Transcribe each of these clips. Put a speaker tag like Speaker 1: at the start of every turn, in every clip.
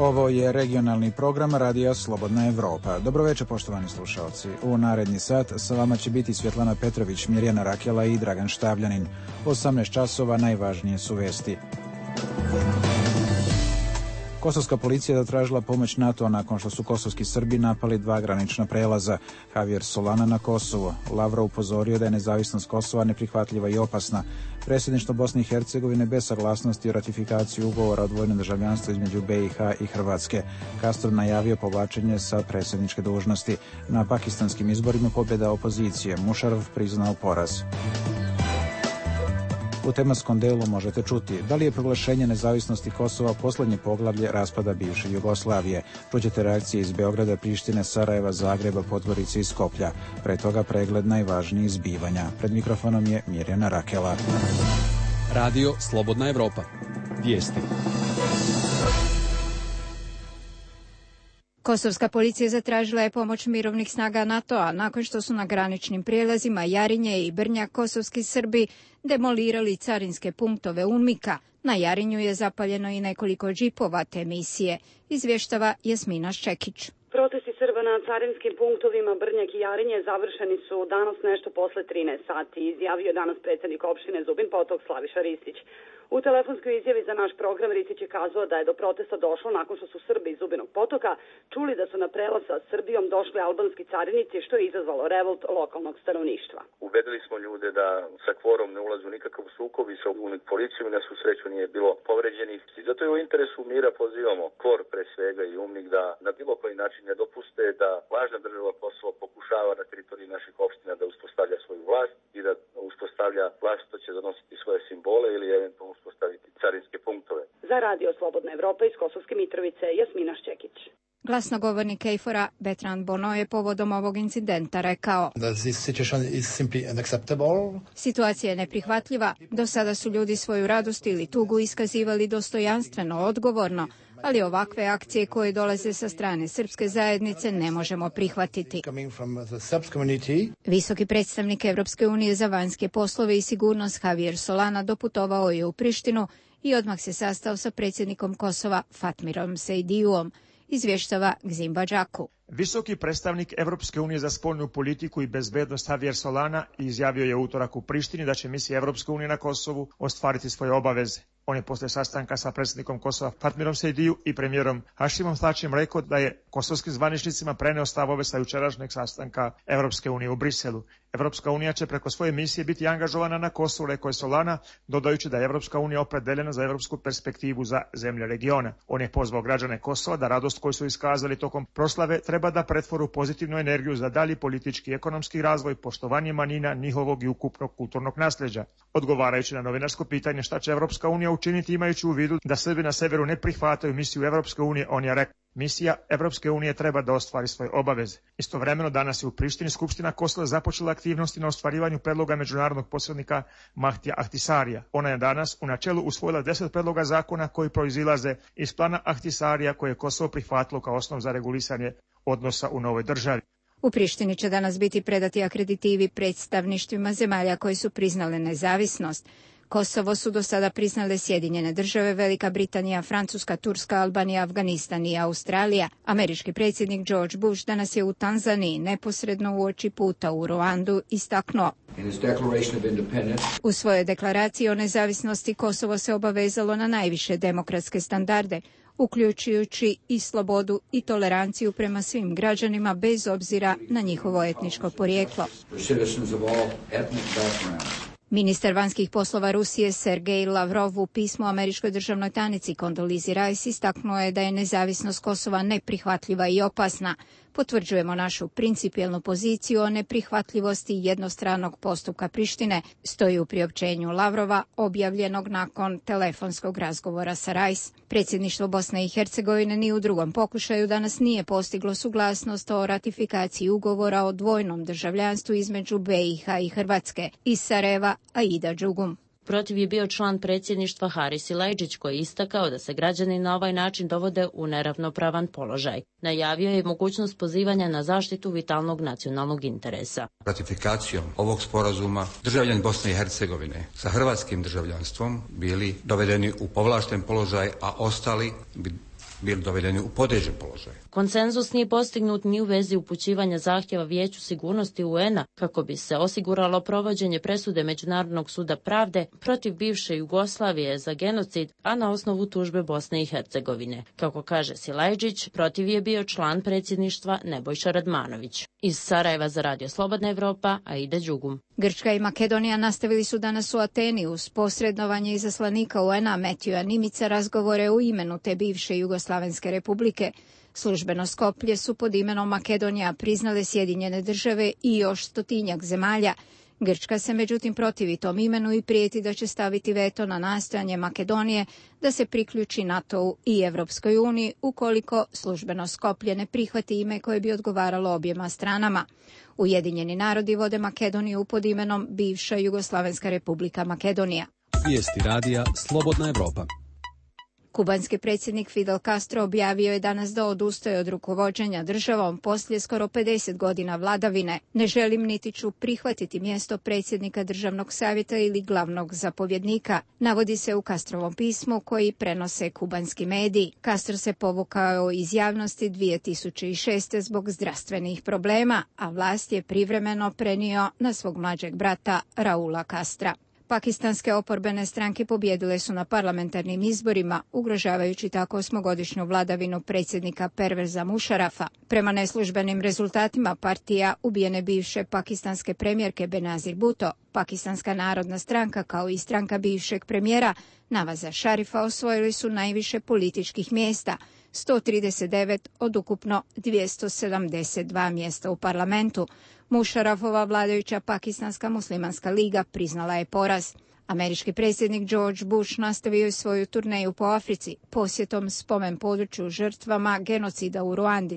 Speaker 1: Ovo je regionalni program Radija Slobodna Evropa. Dobroveče, poštovani slušalci. U naredni sat sa vama će biti Svjetlana Petrović, Mirjana Rakela i Dragan Štavljanin. 18 časova najvažnije su vesti. Kosovska policija je zatražila pomoć NATO-a nakon što su kosovski Srbi napali 2 granična prelaza. Javier Solana na Kosovu. Lavrov upozorio da je nezavisnost Kosova neprihvatljiva i opasna. Predsjedništvo Bosne i Hercegovine bez saglasnosti o ratifikaciji ugovora o dvojnom državljanstvu između BiH i Hrvatske. Castro najavio povlačenje sa predsjedničke dužnosti. Na pakistanskim izborima pobjeda opozicije. Mušarov priznao poraz. U tematskom delu možete čuti da li je proglašenje nezavisnosti Kosova posljednje poglavlje raspada bivše Jugoslavije. Čućete reakcije iz Beograda, Prištine, Sarajeva, Zagreba, Podgorice i Skoplja. Pre toga pregled najvažnijih zbivanja. Pred mikrofonom je Mirjana Rakela.
Speaker 2: Radio Slobodna Evropa. Vijesti.
Speaker 3: Kosovska policija zatražila je pomoć mirovnih snaga NATO-a nakon što su na graničnim prijelazima Jarinje i Brnjak kosovski Srbi demolirali carinske punktove UNMIK-a. Na Jarinju je zapaljeno i nekoliko džipova te misije, izvještava Jasmina Ščekić.
Speaker 4: Protesti Srba na carinskim punktovima Brnjak i Jarinje završeni su danas nešto posle 13 sati, izjavio danas predsjednik opštine Zubin Potok Slaviša Ristić. U telefonskoj izjavi za naš program Ristić je kazao da je do protesta došlo nakon što su Srbi iz Zubinog Potoka čuli da su na prelaz sa Srbijom došli albanski carinici, što je izazvalo revolt lokalnog stanovništva.
Speaker 5: Ubedili smo ljude da sa kvorom ne ulazu nikakav sukob i sa policijom i na svu sreću nije bilo povređenih. I zato je u interesu mira pozivamo kvor pre svega i UNMIK da na bilo koji način ne dopuste da lažna država Kosovo pokušava na teritoriji naših opština da uspostavlja svoju vlast i da uspostavlja vlast što će donositi svoje simbole ili eventualno uspostaviti carinske punktove.
Speaker 4: Za Radio Slobodna Evropa iz Kosovske Mitrovice, Jasmina Ščekić.
Speaker 3: Glasnogovornik KFOR-a Bertrand Bonneau je povodom ovog incidenta rekao: Situacija je neprihvatljiva. Do sada su ljudi svoju radost ili tugu iskazivali dostojanstveno, odgovorno, ali ovakve akcije koje dolaze sa strane srpske zajednice ne možemo prihvatiti. Visoki predstavnik Evropske unije za vanjske poslove i sigurnost Javier Solana doputovao je u Prištinu i odmah se sastao sa predsjednikom Kosova Fatmirom Sejdijuom, izvještava Gzimba Džaku.
Speaker 6: Visoki predstavnik Evropske unije za spoljnu politiku i bezbednost Javier Solana izjavio je utorak u Prištini da će misija Evropske unije na Kosovu ostvariti svoje obaveze. On je posle sastanka sa predsjednikom Kosova Fatmirom Sejdiju i premijerom Hašimom Thačijem rekao da je kosovskim zvaničnicima preneo stavove sa jučerašnjeg sastanka Evropske unije u Briselu. Evropska unija će preko svoje misije biti angažovana na Kosovu, rekao je Solana, dodajući da je Evropska unija opredeljena za evropsku perspektivu za zemlje regiona. On je pozvao građane Kosova da radost koju su iskazali tokom proslave treba da pretvore u pozitivnu energiju za dalji politički i ekonomski razvoj, poštovanje manjina, njihovog i ukupnog kulturnog nasljeđa. Odgovarajući na novinarsko pitanje šta će Evropska unija učiniti imajući u vidu da Srbi na severu ne prihvataju misiju Evropske unije, on je rekao: Misija Evropske unije treba da ostvari svoje obaveze. Istovremeno danas je u Prištini Skupština Kosova započela aktivnosti na ostvarivanju predloga međunarodnog posrednika Mahtija Ahtisarija. Ona je danas u načelu usvojila 10 predloga zakona koji proizilaze iz plana Ahtisarija koje je Kosovo prihvatilo kao osnov za regulisanje odnosa u novoj državi.
Speaker 3: U Prištini će danas biti predati akreditivi predstavništvima zemalja koje su priznale nezavisnost. Kosovo su do sada priznale Sjedinjene države, Velika Britanija, Francuska, Turska, Albanija, Afganistan i Australija. Američki predsjednik George Bush danas je u Tanzaniji, neposredno uoči puta u Ruandu, istaknuo: U svojoj deklaraciji o nezavisnosti Kosovo se obavezalo na najviše demokratske standarde, uključujući i slobodu i toleranciju prema svim građanima bez obzira na njihovo etničko porijeklo. Ministar vanjskih poslova Rusije Sergej Lavrov u pismu američkoj državnoj tajnici Kondolizi Rice istaknuo je da je nezavisnost Kosova neprihvatljiva i opasna. Potvrđujemo našu principijelnu poziciju o neprihvatljivosti jednostranog postupka Prištine, stoji u priopćenju Lavrova objavljenog nakon telefonskog razgovora sa Rice. Predsjedništvo Bosne i Hercegovine ni u drugom pokušaju danas nije postiglo suglasnost o ratifikaciji ugovora o dvojnom državljanstvu između BiH i Hrvatske, iz Sarajeva Aida Đugum.
Speaker 7: Protiv je bio član predsjedništva Haris Silajdžić koji je istakao da se građani na ovaj način dovode u neravnopravan položaj. Najavio je mogućnost pozivanja na zaštitu vitalnog nacionalnog interesa.
Speaker 8: Ratifikacijom ovog sporazuma državljani Bosne i Hercegovine sa hrvatskim državljanstvom bili dovedeni u povlašten položaj, a ostali bi bili dovedeni u podređen položaj.
Speaker 7: Konsenzus nije postignut ni u vezi upućivanja zahtjeva Vijeću sigurnosti UN-a kako bi se osiguralo provođenje presude Međunarodnog suda pravde protiv bivše Jugoslavije za genocid, a na osnovu tužbe Bosne i Hercegovine. Kako kaže Silajdžić, protiv je bio član predsjedništva Nebojša Radmanović. Iz Sarajeva za Radio Slobodna Evropa, Aida Đugum.
Speaker 3: Grčka i Makedonija nastavili su danas u Ateni uz posredovanje izaslanika UN-a Metija Nimica razgovore u imenu te bivše Jugoslavenske republike. Službeno Skoplje su pod imenom Makedonija priznale Sjedinjene države i još 100-tinjak zemalja. Grčka se međutim protivi tom imenu i prijeti da će staviti veto na nastojanje Makedonije da se priključi NATO-u i Evropskoj uniji ukoliko službeno Skoplje ne prihvati ime koje bi odgovaralo objema stranama. Ujedinjeni narodi vode Makedoniju pod imenom bivša Jugoslavenska republika Makedonija.
Speaker 2: Vijesti radija Slobodna Evropa.
Speaker 3: Kubanski predsjednik Fidel Castro objavio je danas da odustaje od rukovođenja državom poslije skoro 50 godina vladavine. Ne želim niti ću prihvatiti mjesto predsjednika državnog savjeta ili glavnog zapovjednika, navodi se u Castrovom pismu koji prenose kubanski mediji. Castro se povukao iz javnosti 2006. zbog zdravstvenih problema, a vlast je privremeno prenio na svog mlađeg brata Raula Castra. Pakistanske oporbene stranke pobijedile su na parlamentarnim izborima, ugrožavajući tako 8-godišnju vladavinu predsjednika Perveza Mušarafa. Prema neslužbenim rezultatima partija ubijene bivše pakistanske premijerke Benazir Bhutto, Pakistanska narodna stranka kao i stranka bivšeg premijera Navaza Šarifa osvojili su najviše političkih mjesta, 139 od ukupno 272 mjesta u parlamentu. Mušarafova vladajuća Pakistanska muslimanska liga priznala je poraz. Američki predsjednik George Bush nastavio je svoju turneju po Africi posjetom spomen području žrtvama genocida u Ruandi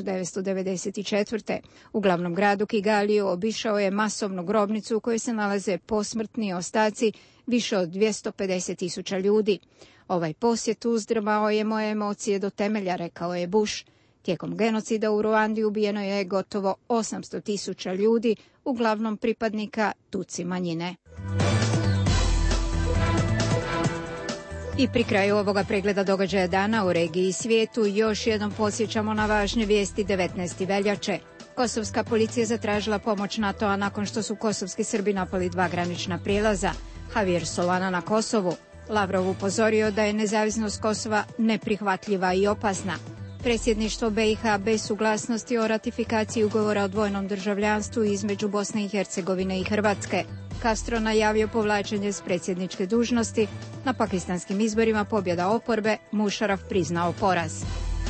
Speaker 3: 1994. U glavnom gradu Kigaliju obišao je masovnu grobnicu u kojoj se nalaze posmrtni ostaci više od 250.000 ljudi. Ovaj posjet uzdrmao je moje emocije do temelja, rekao je Bush. Tijekom genocida u Ruandi ubijeno je gotovo 800.000 ljudi, uglavnom pripadnika Tutsi manjine. I pri kraju ovoga pregleda događaja dana u regiji i svijetu još jednom podsjećamo na važne vijesti 19. veljače. Kosovska policija zatražila pomoć NATO-a nakon što su kosovski Srbi napali 2 granična prijelaza. Javier Solana na Kosovu. Lavrov upozorio da je nezavisnost Kosova neprihvatljiva i opasna. Predsjedništvo BiH bez suglasnosti o ratifikaciji ugovora o dvojnom državljanstvu između Bosne i Hercegovine i Hrvatske. Castro najavio povlačenje s predsjedničke dužnosti. Na pakistanskim izborima pobjeda oporbe, Mušaraf priznao poraz.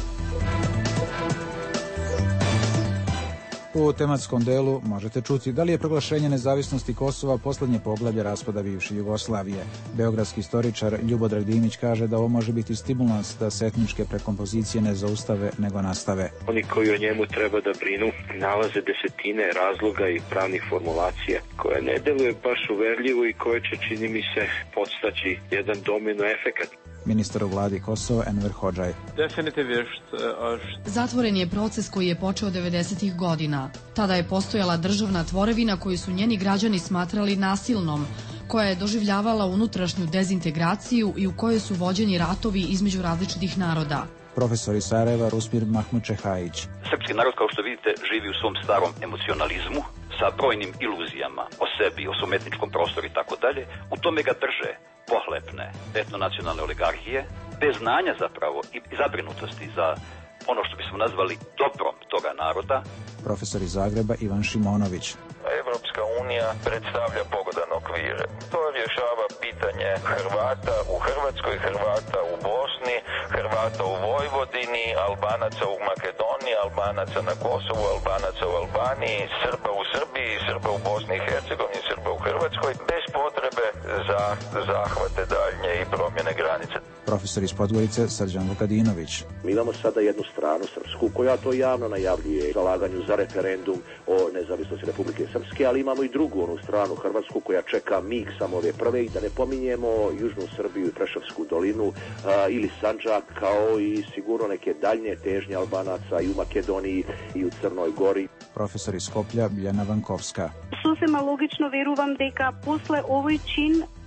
Speaker 1: U tematskom delu možete čuti da li je proglašenje nezavisnosti Kosova posljednje poglavlje raspada bivše Jugoslavije. Beogradski istoričar Ljubodrag Dimić kaže da ovo može biti stimulans da se etničke prekompozicije ne zaustave nego nastave.
Speaker 9: Oni koji o njemu treba da brinu nalaze desetine razloga i pravnih formulacija koje ne deluje baš uverljivo i koje će, čini mi se, podstaći jedan domino efekat.
Speaker 1: Ministar u vladi Kosova Enver Hodžaj.
Speaker 10: Zatvoren je proces koji je počeo 90-ih godina. Tada je postojala državna tvorevina koju su njeni građani smatrali nasilnom, koja je doživljavala unutrašnju dezintegraciju i u kojoj su vođeni ratovi između različitih naroda.
Speaker 1: Profesor iz Sarajeva Rusmir Mahmučehajić.
Speaker 11: Srpski narod, kao što vidite, živi u svom starom emocionalizmu sa brojnim iluzijama o sebi, o svom etničkom prostoru i tako dalje. U tome ga drže pohlepne etnonacionalne oligarhije, bez znanja zapravo i zabrinutosti za ono što bismo nazvali dobrom toga naroda.
Speaker 1: Profesor iz Zagreba Ivan Šimonović.
Speaker 12: Evropska unija predstavlja pogodan okvir. To rješava pitanje Hrvata u Hrvatskoj, Hrvata u Bosni, Hrvata u Vojvodini, Albanaca u Makedoniji, Albanaca na Kosovu, Albanaca u Albaniji, Srba u Srbiji, Srba u Bosni i Hercegovini, Srba u Hrvatskoj, bez potrebe za zahvate daljnje i promjene granice.
Speaker 1: Profesor iz Podgorice Srđan Vukadinović.
Speaker 13: Mi imamo sada jednu stranu srpsku koja to javno najavljuje zalaganju za referendum o nezavisnosti Republike Srpske, ali imamo i drugu onu stranu hrvatsku koja čeka mig samo ove prve i da ne pominjemo Južnu Srbiju i Preševsku dolinu ili Sandžak, kao i sigurno neke daljnje težnje Albanaca i u Makedoniji i u Crnoj Gori.
Speaker 1: Profesor iz Skoplja Biljana Vankovska.
Speaker 14: Sosema logično verujem дека после овој чин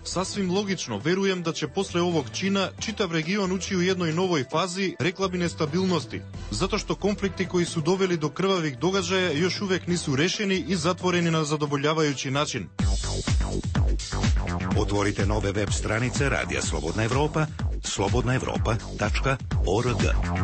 Speaker 14: Sasvim logično, verujem da će posle ovog čina čitav region ući u jednoj novoj fazi, rekla bi nestabilnosti, zato što konflikti koji su doveli do krvavih događaja još uvek nisu rešeni i zatvoreni na zadovoljavajući način.
Speaker 15: Otvorite nove web stranice Radija Slobodna Evropa, slobodnaevropa.org.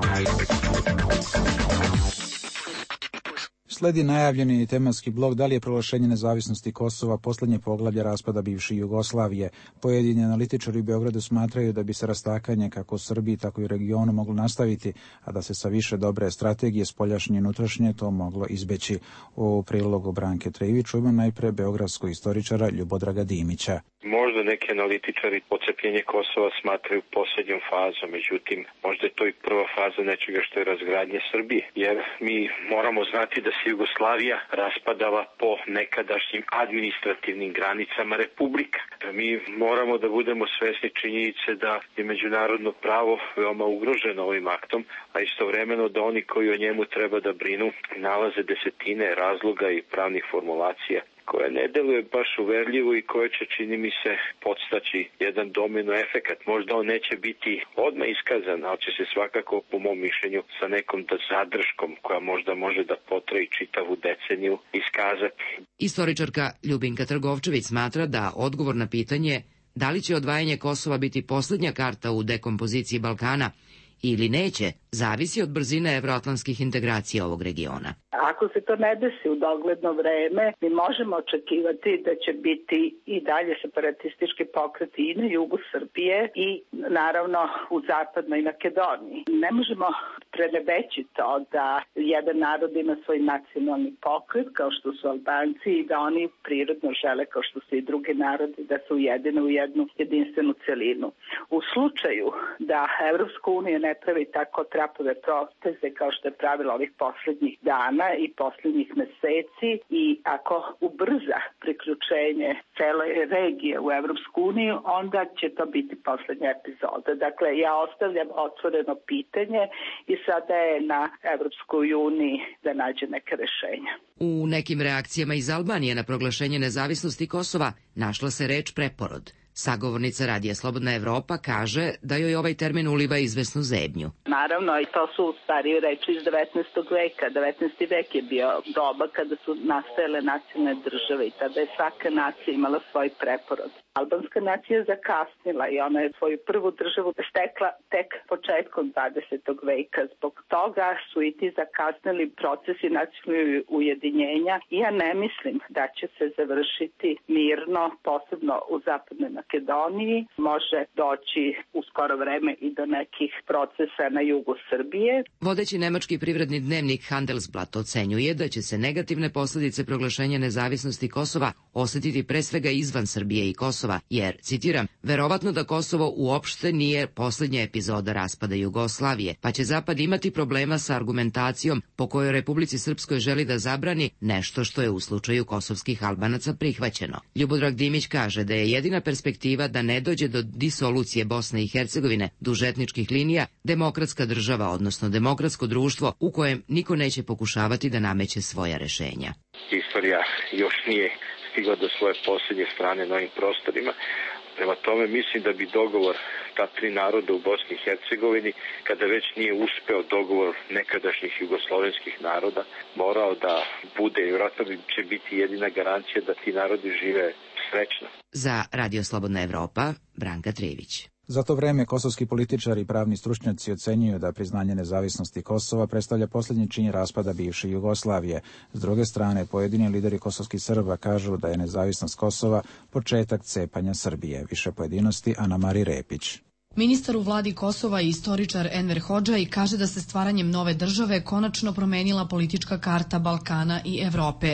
Speaker 1: Sledi najavljeni tematski blok da li je proglašenje nezavisnosti Kosova poslednje poglavlje raspada bivše Jugoslavije. Pojedini analitičari u Beogradu smatraju da bi se rastakanje kako u Srbiji tako i u regionu moglo nastaviti, a da se sa više dobre strategije spoljašnje i unutrašnje to moglo izbeći. U prilogu Branke Trević čujemo najpre beogradskog istoričara Ljubodraga Dimića.
Speaker 9: Možda neki analitičari odcepljenje Kosova smatraju posljednjom fazom, međutim, možda je to i prva faza nečega što je razgradnje Srbije, jer mi moramo znati da se Jugoslavija raspadala po nekadašnjim administrativnim granicama republika. Mi moramo da budemo svesni činjenice da je međunarodno pravo veoma ugroženo ovim aktom, a istovremeno da oni koji o njemu treba da brinu nalaze desetine razloga i pravnih formulacija koja ne deluje baš uverljivo i koja će, čini mi se, podstaći jedan domino efekat. Možda on neće biti odmah iskazan, ali će se svakako, po mom mišljenju, sa nekom zadrškom koja možda može da potraji čitavu deceniju iskazati.
Speaker 16: Istoričarka Ljubinka Trgovčević smatra da odgovor na pitanje da li će odvajanje Kosova biti poslednja karta u dekompoziciji Balkana ili neće, zavisi od brzine evroatlantskih integracija ovog regiona.
Speaker 17: Ako se to ne desi u dogledno vreme, mi možemo očekivati da će biti i dalje separatistički pokreti i na jugu Srbije i naravno u zapadnoj Makedoniji. Ne možemo prenebeći to da jedan narod ima svoj nacionalni pokret kao što su Albanci i da oni prirodno žele kao što su i drugi narodi da se ujedine u jednu jedinstvenu celinu. U slučaju da Evropska unija ne pravi tako trapove proteze kao što je pravila ovih poslednjih dana i poslednjih meseci i ako ubrza priključenje cele regije u Evropsku uniju, onda će to biti poslednja epizoda. Dakle, ja ostavljam otvoreno pitanje i sada je na Evropskoj uniji da nađe neke rešenja.
Speaker 16: U nekim reakcijama iz Albanije na proglašenje nezavisnosti Kosova našla se reč preporod. Sagovornica Radija Slobodna Evropa kaže da joj ovaj termin uliva izvesnu zebnju.
Speaker 17: Naravno, i to su starije reči iz 19. veka. 19. vek je bio doba kada su nastajale nacionalne države i tada je svaka nacija imala svoj preporod. Albanska nacija je zakasnila i ona je svoju prvu državu stekla tek početkom 20. veka. Zbog toga su i ti zakasnili procesi nacionalnog ujedinjenja i ja ne mislim da će se završiti mirno, posebno u zapadnoj Makedoniji. Može doći u skoro vreme i do nekih procesa na jugu Srbije.
Speaker 16: Vodeći nemački privredni dnevnik Handelsblatt ocenjuje da će se negativne posledice proglašenja nezavisnosti Kosova osetiti pre svega izvan Srbije i Kosova, jer, citiram, verovatno da Kosovo uopšte nije poslednja epizoda raspada Jugoslavije, pa će Zapad imati problema sa argumentacijom po kojoj Republici Srpskoj želi da zabrani nešto što je u slučaju kosovskih Albanaca prihvaćeno. Ljubodrag Dimić kaže da je jedina perspektiva da ne dođe do disolucije Bosne i Hercegovine duž etničkih linija demokratska država, odnosno demokratsko društvo u kojem niko neće pokušavati da nameće svoja rešenja.
Speaker 9: Istorija još nije stigla do svoje posljednje strane na ovim prostorima. Prema tome mislim da bi dogovor ta tri naroda u Bosni i Hercegovini, kada već nije uspeo dogovor nekadašnjih jugoslovenskih naroda, morao da bude i vjerojatno će biti jedina garancija da ti narodi žive srećno.
Speaker 16: Za Radio Slobodna Evropa, Branka Trević.
Speaker 1: Za to vreme kosovski političari i pravni stručnjaci ocenjuju da priznanje nezavisnosti Kosova predstavlja posljednji čin raspada bivše Jugoslavije. S druge strane, pojedini lideri kosovskih Srba kažu da je nezavisnost Kosova početak cepanja Srbije. Više pojedinosti Ana Mari Repić.
Speaker 10: Ministar u vladi Kosova i istoričar Enver Hodžaj kaže da se stvaranjem nove države konačno promenila politička karta Balkana i Evrope.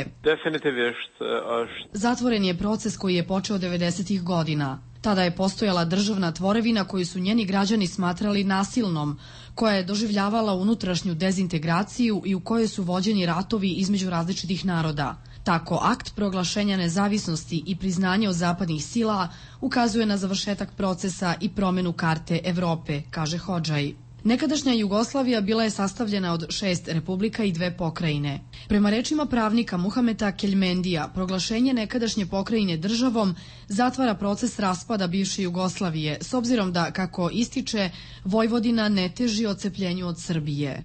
Speaker 10: Zatvoren je proces koji je počeo 90. godina. Tada je postojala državna tvorevina koju su njeni građani smatrali nasilnom, koja je doživljavala unutrašnju dezintegraciju i u kojoj su vođeni ratovi između različitih naroda. Tako, akt proglašenja nezavisnosti i priznanje od zapadnih sila ukazuje na završetak procesa i promenu karte Evrope, kaže Hodžaj. Nekadašnja Jugoslavija bila je sastavljena od 6 republika i 2 pokrajine. Prema rečima pravnika Muhameta Keljmendija, proglašenje nekadašnje pokrajine državom zatvara proces raspada bivše Jugoslavije, s obzirom da, kako ističe, Vojvodina ne teži odcepljenju od Srbije.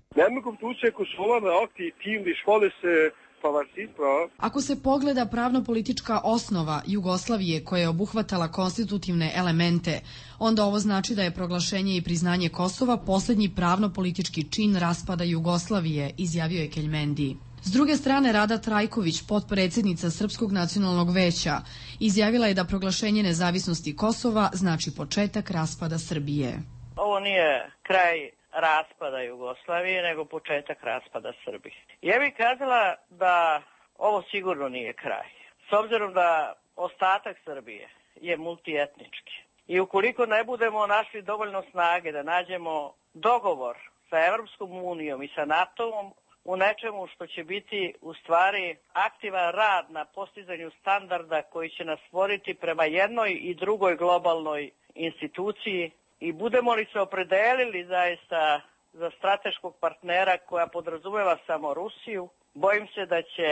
Speaker 10: Ako se pogleda pravno-politička osnova Jugoslavije koja je obuhvatala konstitutivne elemente, onda ovo znači da je proglašenje i priznanje Kosova posljednji pravno-politički čin raspada Jugoslavije, izjavio je Keljmendi. S druge strane, Rada Trajković, potpredsjednica Srpskog nacionalnog veća, izjavila je da proglašenje nezavisnosti Kosova znači početak raspada Srbije.
Speaker 18: Ovo nije kraj raspada Jugoslavije, nego početak raspada Srbije. Ja bih kazala da ovo sigurno nije kraj. S obzirom da ostatak Srbije je multietnički. I ukoliko ne budemo našli dovoljno snage da nađemo dogovor sa Evropskom unijom i sa NATO-om u nečemu što će biti u stvari aktivan rad na postizanju standarda koji će nas stvoriti prema jednoj i drugoj globalnoj instituciji, i budemo li se opredelili zaista za strateškog partnera koja podrazumeva samo Rusiju, bojim se da će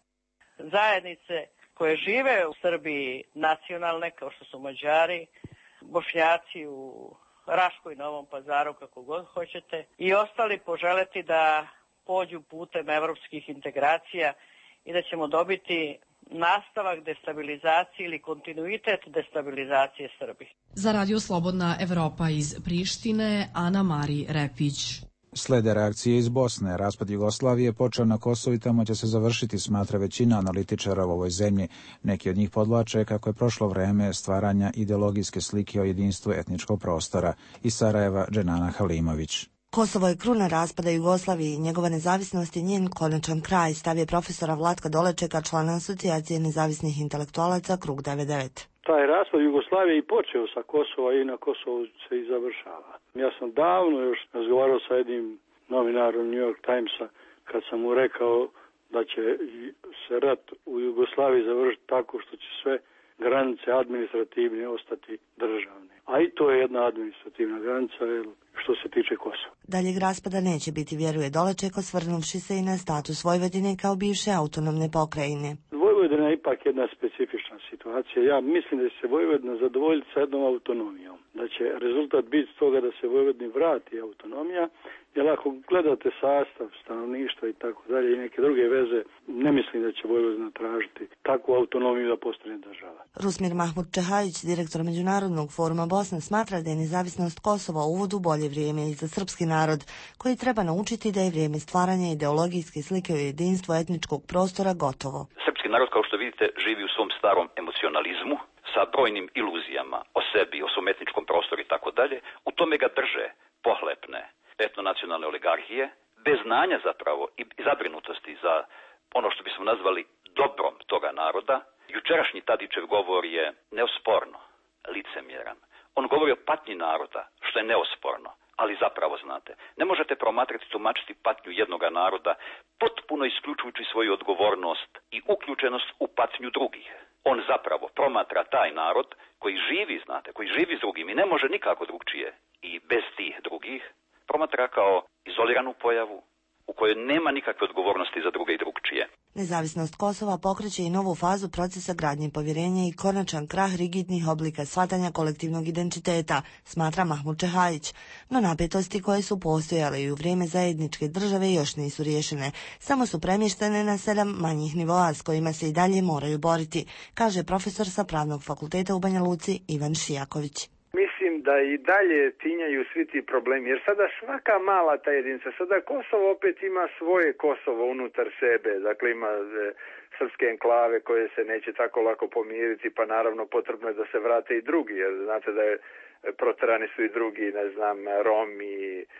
Speaker 18: zajednice koje žive u Srbiji nacionalne, kao što su Mađari, Bošnjaci u Raškoj i Novom Pazaru, kako god hoćete, i ostali poželeti da pođu putem evropskih integracija i da ćemo dobiti nastavak destabilizacije ili kontinuitet destabilizacije Srbije.
Speaker 10: Za Radio Slobodna Evropa iz Prištine, Ana Mari Repić.
Speaker 1: Slede reakcije iz Bosne. Raspad Jugoslavije počeo na Kosovu i tamo će se završiti, smatra većina analitičara u ovoj zemlji. Neki od njih podvlače kako je prošlo vreme stvaranja ideologijske slike o jedinstvu etničkog prostora. Iz Sarajeva, Dženana Halimović.
Speaker 19: Kosovo je kruna raspada Jugoslavije i njegova nezavisnost je njen konačan kraj, stav je profesora Vlatka Dolečeka, člana Asocijacije nezavisnih intelektualaca Krug 99.
Speaker 20: Taj raspad Jugoslavije i počeo sa Kosova i na Kosovu se i završava. Ja sam davno još razgovarao sa jednim novinarom New York Timesa kad sam mu rekao da će se rat u Jugoslaviji završiti tako što će sve granice administrativne ostati državne. A i to je jedna administrativna granica što se tiče Kosova.
Speaker 19: Daljeg raspada neće biti, vjeruje Doleček, osvrnuvši se i na status Vojvodine kao bivše autonomne pokrajine.
Speaker 20: Vojvodina je ipak jedna specifična situacija. Ja mislim da će se Vojvodina zadovoljiti sa jednom autonomijom. Da će rezultat biti toga da se Vojvodini vrati autonomija, jer ako gledate sastav stanovništva i tako dalje i neke druge veze, ne mislim da će Vojvodina tražiti takvu autonomiju da postane država.
Speaker 19: Rusmir Mahmud Čehajić, direktor Međunarodnog foruma Bosne, smatra da je nezavisnost Kosova uvod u bolje vrijeme i za srpski narod, koji treba naučiti da je vrijeme stvaranja ideologijske slike o jedinstvu etničkog prostora gotovo.
Speaker 11: Srpski narod, kao što vidite, živi u svom starom emocionalizmu sa brojnim iluzijama o sebi, o svom etničkom prostoru i tako dalje. U tome ga drže pohlepne etnonacionalne oligarhije, bez znanja zapravo i zabrinutosti za ono što bismo nazvali dobrom toga naroda. Jučerašnji Tadićev govor je neosporno licemjeran. On govori o patnji naroda, što je neosporno, ali zapravo znate, ne možete promatrati, tumačiti patnju jednoga naroda potpuno isključujući svoju odgovornost i uključenost u patnju drugih. On zapravo promatra taj narod koji živi, znate, koji živi s drugim i ne može nikako drugčije i bez tih drugih, promatra kao izoliranu pojavu u kojoj nema nikakve odgovornosti za druge i drugčije.
Speaker 19: Nezavisnost Kosova pokreće i novu fazu procesa gradnje povjerenja i konačan krah rigidnih oblika shvatanja kolektivnog identiteta, smatra Mahmud Čehajić. No napetosti koje su postojale i u vrijeme zajedničke države još nisu riješene. Samo su premještene na 7 manjih nivoa s kojima se i dalje moraju boriti, kaže profesor sa Pravnog fakulteta u Banja Luci Ivan Šijaković.
Speaker 21: Mislim da i dalje tinjaju svi ti problemi, jer sada svaka mala ta jedinica, sada Kosovo opet ima svoje Kosovo unutar sebe, dakle ima srpske enklave koje se neće tako lako pomiriti, pa naravno potrebno je da se vrate i drugi, jer znate da je proterani su i drugi, ne znam, Romi,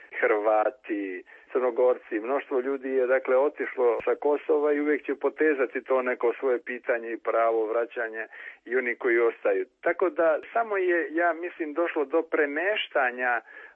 Speaker 21: Hrvati, Crnogorci, mnoštvo ljudi je dakle otišlo sa Kosova i uvijek će potezati to neko svoje pitanje i pravo vraćanje i oni koji ostaju. Tako da samo je, ja mislim, došlo do premeštanja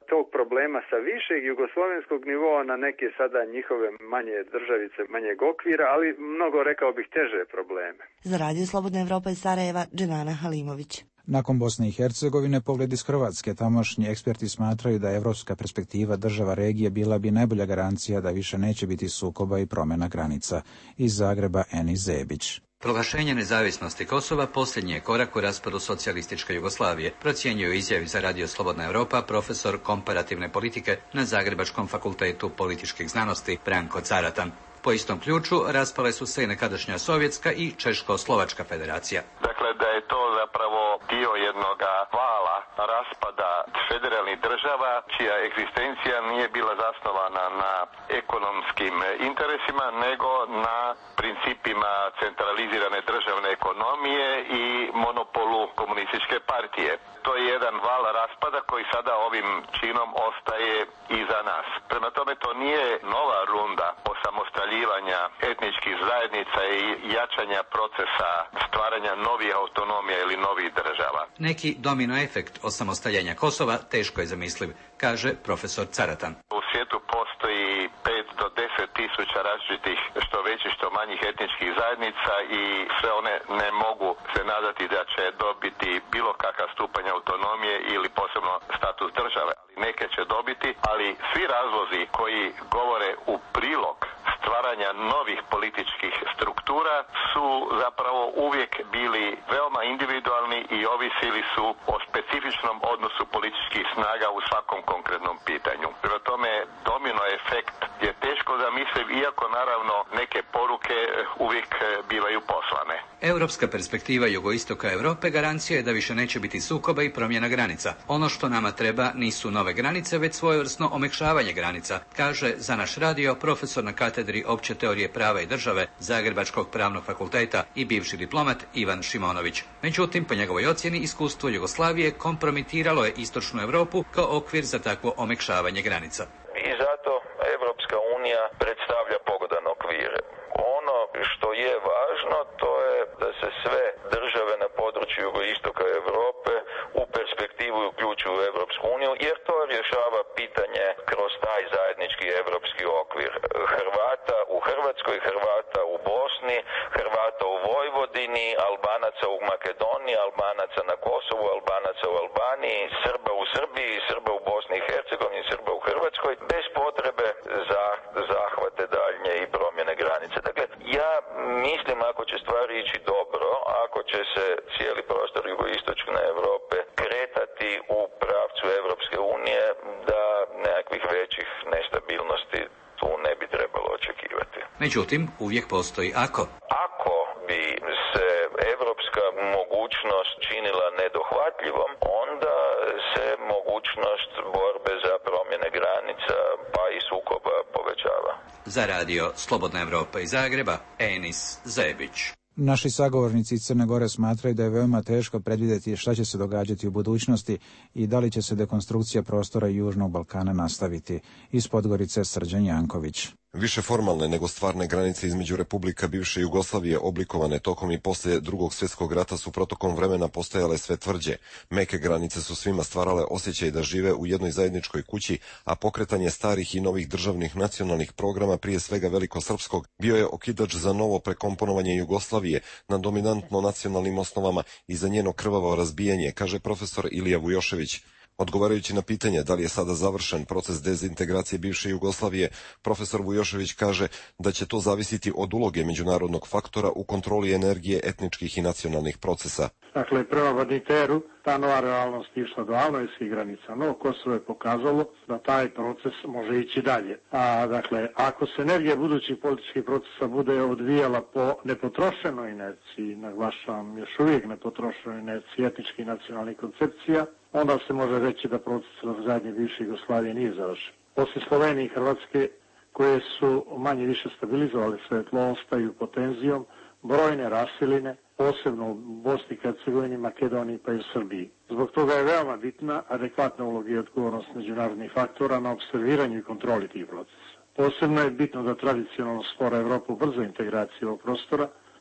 Speaker 21: tog problema sa višeg jugoslovenskog nivoa na neke sada njihove manje državice, manjeg okvira, ali mnogo, rekao bih, teže probleme.
Speaker 19: Za Radio Slobodna Evropa iz Sarajeva, Dženana Halimović.
Speaker 1: Nakon Bosne i Hercegovine, pogled iz Hrvatske, tamošnji eksperti smatraju da evropska perspektiva država regije bila bi najbolja garancija da više neće biti sukoba i promjena granica. Iz Zagreba, Enis Zebić.
Speaker 5: Proglašenje nezavisnosti Kosova posljednji je korak u raspadu socijalističke Jugoslavije, procjenjuje u izjavi za Radio Slobodna Evropa profesor komparativne politike na Zagrebačkom fakultetu političkih znanosti Branko Caratan. Po istom ključu raspale su se i nekadašnja Sovjetska i Češko-Slovačka federacija.
Speaker 12: Dakle, da je to zapravo dio jednog vala raspada federalnih država, čija egzistencija nije bila zasnovana na ekonomskim interesima, nego na principima centralizirane državne ekonomije i monopolu komunističke partije. To je jedan val raspada koji sada ovim činom ostaje iza nas. Prema tome, to nije nova runda osamostaljivanja etničkih zajednica i jačanja procesa stvaranja novih autonomija ili novih država.
Speaker 5: Neki domino efekt osamostaljenja Kosova teško je zamisliv, kaže profesor Caratan.
Speaker 12: U svijetu postoji 5 do 10 tisuća različitih što većih što manjih etničkih zajednica i sve one ne mogu se nadati da će dobiti bilo kakav stupanj autonomije ili posebno status države. Neke će dobiti, ali svi razlozi koji govore u prilog stvaranja novih političkih struktura su zapravo uvijek bili veoma individualni i ovisili su o specifičnom odnosu političkih snaga u svakom konkretnom pitanju. Prema tome, domino efekt je teško zamisliv, iako naravno neke poruke uvijek bivaju poslane.
Speaker 5: Europska perspektiva jugoistoka Europe garancija je da više neće biti sukoba i promjena granica. Ono što nama treba nisu nove granice, već svojevrsno omekšavanje granica, kaže za naš radio profesor na katedri opće teorije prava i države Zagrebačkog pravnog fakulteta i bivši diplomat Ivan Šimonović. Međutim, po njegovoj ocjeni, iskustvo Jugoslavije kompromitiralo je istočnu Europu kao okvir za takvo omekšavanje granica.
Speaker 12: I zato Evropska unija predstavlja pogodan okvir. Ono što je važno, to je da se sve države na području jugoistoka Europe u perspektivu uključuju u Evropsku uniju, jer to rješava pitanje kroz taj zajednički evropski okvir. Hrvata u Hrvatskoj, Hrvata u Bosni, Hrvata u Vojvodini, Albanaca u Makedoniji, Albanaca na Kosovu, Albanaca u Albaniji, Srba u Srbiji, Srba u Bosni i Hercegovini, Srba u Hrvatskoj, bez potrebe za zahvate daljnje i promjene granice. Dakle, ja mislim, ako će stvari ići dobro, ako će se cijeli prostor jugoistočne Europe kretati u pravcu Evropske unije, da nekakvih većih nestabilnosti tu ne bi trebalo očekivati.
Speaker 5: Međutim, uvijek postoji ako.
Speaker 12: Ako bi se evropska mogućnost činila nedohvatljivom, onda se mogućnost borbe za promjene granica pa i sukoba povećava.
Speaker 5: Za radio Slobodna Evropa iz Zagreba, Enis Zebić.
Speaker 1: Naši sagovornici iz Crne Gore smatraju da je veoma teško predvidjeti šta će se događati u budućnosti i da li će se dekonstrukcija prostora Južnog Balkana nastaviti. Iz Podgorice, Srđan Janković.
Speaker 22: Više formalne nego stvarne granice između Republika bivše Jugoslavije oblikovane tokom i poslije Drugog svjetskog rata su protokom vremena postajale sve tvrđe. Meke granice su svima stvarale osjećaj da žive u jednoj zajedničkoj kući, a pokretanje starih i novih državnih nacionalnih programa, prije svega velikosrpskog, bio je okidač za novo prekomponovanje Jugoslavije na dominantno nacionalnim osnovama i za njeno krvavo razbijanje, kaže profesor Ilija Vujošević. Odgovarajući na pitanje da li je sada završen proces dezintegracije bivše Jugoslavije, profesor Vujošević kaže da će to zavisiti od uloge međunarodnog faktora u kontroli energije etničkih i nacionalnih procesa.
Speaker 23: Dakle, prema Badinteru ta nova realnost išla do albanskih granica, no Kosovo je pokazalo da taj proces može ići dalje. Dakle, ako se energija budućih političkih procesa bude odvijala po nepotrošenoj inerciji, naglašavam još uvijek nepotrošenoj inerciji etničkih i nacionalnih koncepcija, onda se može reći da proces razgradnje bivše Jugoslavije nije završen. Poslije Slovenije i Hrvatske, koje su manje više stabilizovali svoje tlo, ostaju pod tenzijom brojne rasiline, posebno u Bosni i Hercegovini, Makedoniji pa i u Srbiji. Zbog toga je veoma bitna adekvatna uloga i odgovornost međunarodnih faktora na observiranju i kontroli tih procesa. Posebno je bitno da tradicionalno spora Evropa ubrza integraciju ovog prostora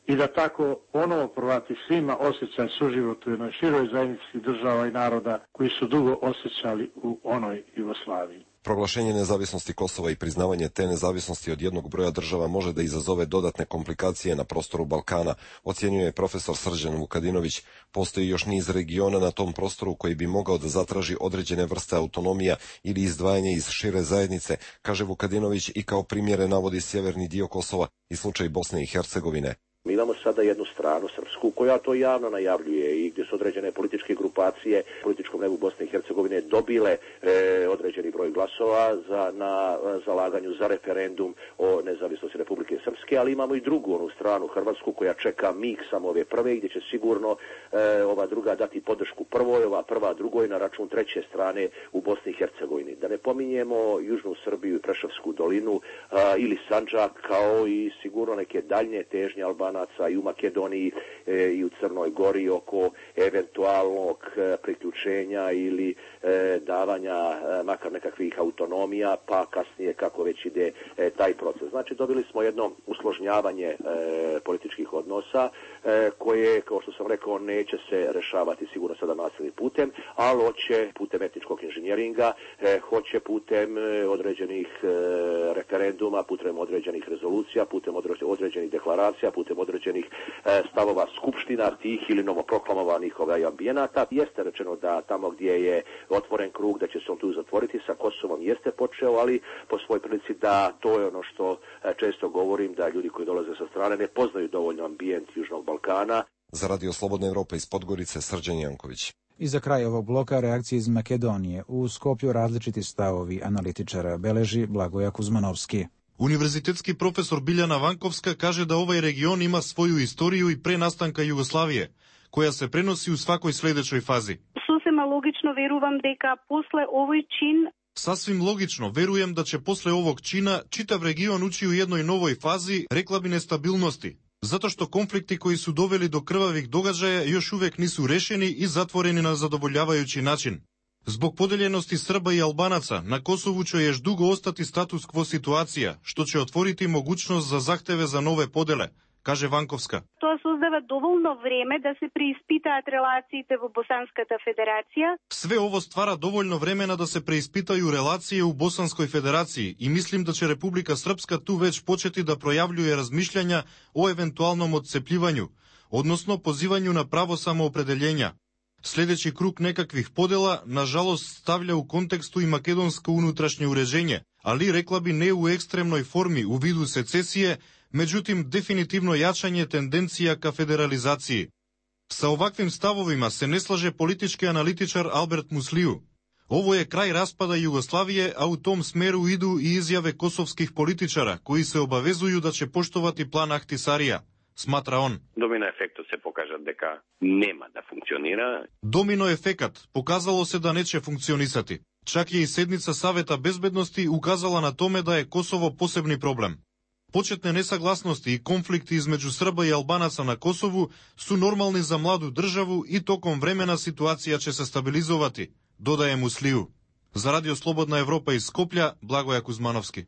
Speaker 23: i da tako ponovo provrati svima osjećaj suživotu u jednoj široj zajednici država i naroda koji su dugo osjećali u onoj Jugoslaviji.
Speaker 22: Proglašenje nezavisnosti Kosova i priznavanje te nezavisnosti od jednog broja država može da izazove dodatne komplikacije na prostoru Balkana, ocjenjuje profesor Srđan Vukadinović. Postoji još niz regiona na tom prostoru koji bi mogao da zatraži određene vrste autonomija ili izdvajanje iz šire zajednice, kaže Vukadinović, i kao primjere navodi sjeverni dio Kosova i slučaj Bosne i Hercegovine.
Speaker 13: Mi imamo sada jednu stranu srpsku koja to javno najavljuje i gdje su određene političke grupacije u političkom nebu Bosne i Hercegovine dobile određeni broj glasova na zalaganju za referendum o nezavisnosti Republike Srpske, ali imamo i drugu onu stranu Hrvatsku koja čeka mig samo ove prve, gdje će sigurno ova druga dati podršku prvoj, ova prva drugoj na račun treće strane u Bosni i Hercegovini. Da ne pominjemo Južnu Srbiju i Preševsku dolinu ili Sandžak, kao i sigurno neke daljnje težnje Albanaca i u Makedoniji i u Crnoj Gori oko eventualnog priključenja ili davanja makar nekakvih autonomija, pa kasnije kako već ide taj proces. Znači dobili smo jedno usložnjavanje političkih odnosa koje, kao što sam rekao, neće se rešavati sigurno sada nasilnim putem, ali hoće putem etničkog inženjeringa, hoće putem određenih referenduma, putem određenih rezolucija, putem određenih deklaracija, putem određenih stavova skupština tih ili novoproklamovanih ambijenata. Jeste rečeno da tamo gdje je otvoren krug da će se on tu zatvoriti, sa Kosovom jeste počeo, ali po svoj prilici da to je ono što često govorim, da ljudi koji dolaze sa strane ne poznaju dovoljno ambijent Južnog Balkana.
Speaker 22: Za Radio Slobodna Evropa iz Podgorice, Srđan Janković.
Speaker 1: I za kraj ovog bloka reakcije iz Makedonije. U Skoplju različiti stavovi analitičara beleži Blagoja Kuzmanovski.
Speaker 14: Univerzitetski profesor Biljana Vankovska kaže da ovaj region ima svoju istoriju i pre nastanka Jugoslavije, koja se prenosi u svakoj sledećoj fazi.
Speaker 4: Sasvim logično verujem deka posle ovoj čin
Speaker 14: Sasvim logično, verujem da će posle ovog čina čitav region ući u jednoj novoj fazi, rekla bi nestabilnosti, zato što konflikti koji su doveli do krvavih događaja još uvek nisu rešeni i zatvoreni na zadovoljavajući način. Zbog podeljenosti Srba i Albanaca, na Kosovu će još dugo ostati status quo situacija, što će otvoriti mogućnost za zahteve za nove podele, kaže Vankovska.
Speaker 4: To создава доволно време да се преиспитаат релациите во Босанската федерација.
Speaker 14: Sve ovo stvara dovoljno vremena da se preispitaju relacije u Bosanskoj federaciji i mislim da će Republika Srpska tu već početi da projavljuje razmišljanja o eventualnom odcepljivanju, odnosno pozivanju na pravo samoopredeljenja. Sljedeći krug nekakvih podela, nažalost, stavlja u kontekstu i makedonsko unutrašnje uređenje, ali rekla bi ne u ekstremnoj formi u vidu secesije, međutim definitivno jačanje tendencija ka federalizaciji. Sa ovakvim stavovima se ne slaže politički analitičar Albert Musliju. Ovo je kraj raspada Jugoslavije, a u tom smeru idu i izjave kosovskih političara, koji se obavezuju da će poštovati plan Ahtisarija, smatra on.
Speaker 6: Domino efekto se pokaže deka nema da funkcionira.
Speaker 14: Domino efekat pokazalo se da neće funkcionisati. Čak je i sednica Saveta bezbednosti ukazala na tome da je Kosovo posebni problem. Početne nesaglasnosti i konflikti između Srba i Albanaca na Kosovu su normalni za mladu državu i tokom vremena situacija će se stabilizovati, dodaje Musliju. Za Radio Slobodna Evropa iz Skoplja, Blagoja Kuzmanovski.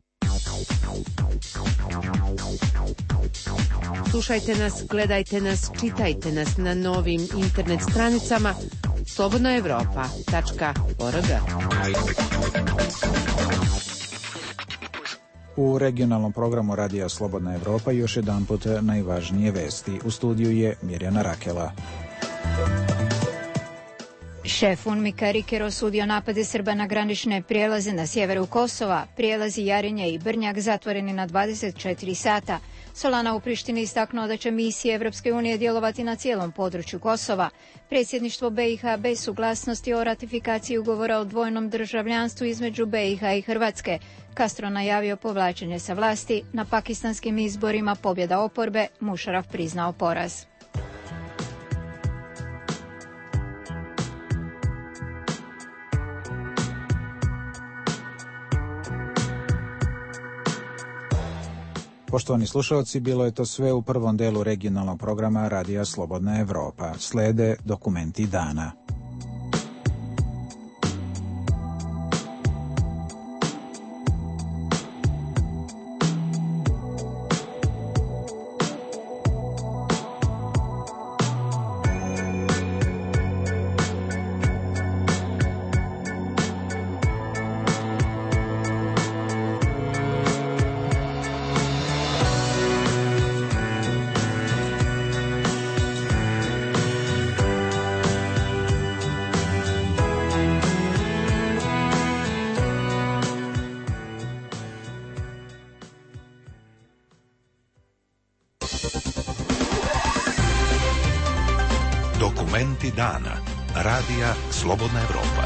Speaker 8: Slušajte nas, gledajte nas, čitajte nas na novim internet stranicama slobodnaevropa.org.
Speaker 1: U regionalnom programu Radija Slobodna Evropa još jedanput najvažnije vesti. U studiju je Mirjana Rakela.
Speaker 3: Šef UNMIK-a Riker osudio napade Srba na granične prijelaze na sjeveru Kosova. Prijelazi Jarinje i Brnjak zatvoreni na 24 sata. Solana u Prištini istaknuo da će misije Evropske unije djelovati na cijelom području Kosova. Predsjedništvo BiH bez suglasnosti o ratifikaciji ugovora o dvojnom državljanstvu između BiH i Hrvatske. Castro najavio povlačenje sa vlasti. Na pakistanskim izborima pobjeda oporbe, Mušaraf priznao poraz.
Speaker 1: Poštovani slušalci, bilo je to sve u prvom delu regionalnog programa Radija Slobodna Evropa. Slede dokumenti dana.
Speaker 2: Dokumenti dana. Radija Slobodna Evropa.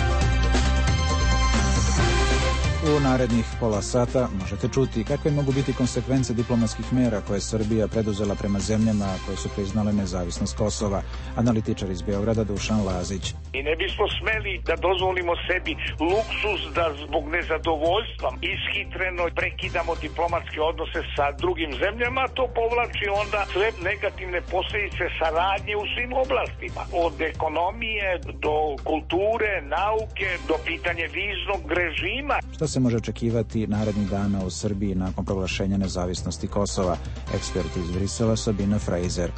Speaker 1: U narednih pola sata možete čuti kakve mogu biti konsekvence diplomatskih mera koje je Srbija preduzela prema zemljama koje su priznale nezavisnost Kosova. Analitičar iz Beograda Dušan Lazić.
Speaker 7: I ne bismo smeli da dozvolimo sebi luksuz da zbog nezadovoljstva ishitreno prekidamo diplomatske odnose sa drugim zemljama. To povlači onda sve negativne posljedice saradnje u svim oblastima. Od ekonomije do kulture, nauke, do pitanja viznog režima.
Speaker 1: Šta se može očekivati narednih dana u Srbiji nakon proglašenja nezavisnosti Kosova? Ekspert iz Brisela Sabina Fraser.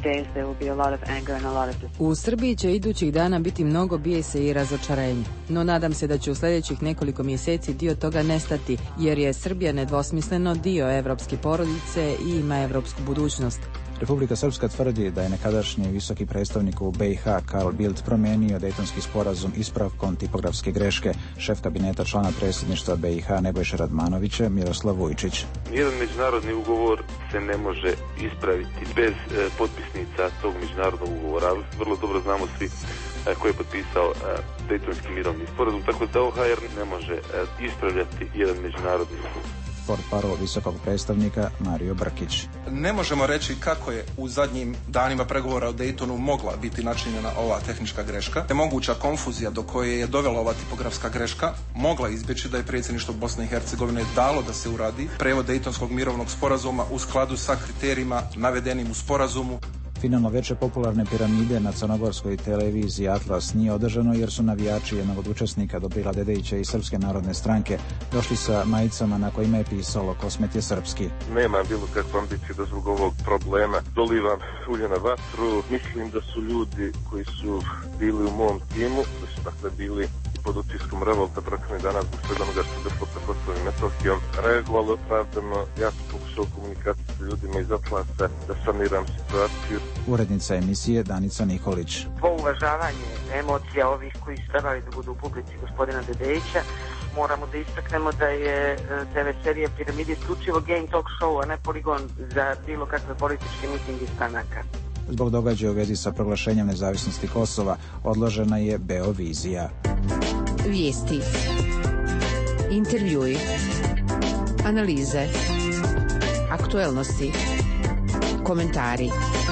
Speaker 15: U Srbiji će idućih dana biti mnogo bijesa i razočarenja, no nadam se da će u sljedećih nekoliko mjeseci dio toga nestati, jer je Srbija nedvosmisleno dio evropske porodice i ima evropsku budućnost.
Speaker 1: Republika Srpska tvrdi da je nekadašnji visoki predstavnik u BiH Karl Bildt promijenio Dejtonski sporazum ispravkom tipografske greške. Šef kabineta člana predsjedništva BiH Nebojša Radmanovića Miroslav Vujčić.
Speaker 24: Nijedan međunarodni ugovor se ne može ispraviti bez potpisnica tog međunarodnog ugovora. Vrlo dobro znamo svi ko je potpisao Dejtonski mirovni sporazum, tako da OHR ne može ispravljati jedan međunarodni ugovor.
Speaker 1: Portparol visokog predstavnika Mario Brkić.
Speaker 25: Ne možemo reći kako je u zadnjim danima pregovora o Daytonu mogla biti načinjena ova tehnička greška. Moguća konfuzija do koje je dovela ova tipografska greška mogla izbjeći da je predsjedništvo Bosne i Hercegovine dalo da se uradi prevod Dejtonskog mirovnog sporazuma u skladu sa kriterijima navedenim u sporazumu.
Speaker 1: Finalno veče popularne piramide na crnogorskoj televiziji Atlas nije održano jer su navijači jednog od učesnika Dobrila Dedejića i Srpske narodne stranke došli sa majicama na kojima je pisalo "Kosmet je srpski".
Speaker 24: Nema bilo kakvu ambiciju da zbog ovog problema dolivam ulje na vatru. Mislim da su ljudi koji su bili u mom timu, da su dakle bili pod utiskom revolta protivnih dana zbog svega onoga što je došlo sa Kosovom i Metohijom, reagovalo opravdano. Ja sam pokušao komunikaciju sa ljudima iz Atlasa da saniram situaciju.
Speaker 1: Urednica emisije Danica Nikolić.
Speaker 26: Po uvažavanje emocija ovih koji su trebali da budu u publici gospodina Dedejića, moramo da istaknemo da je TV serija Piramide isključivo game talk show, a ne poligon za bilo kakve političke mitinge stranaka.
Speaker 1: Zbog događaja u vezi sa proglašenjem nezavisnosti Kosova odložena je Beovizija.
Speaker 8: Vijesti, intervjui, analize, aktuelnosti, komentari.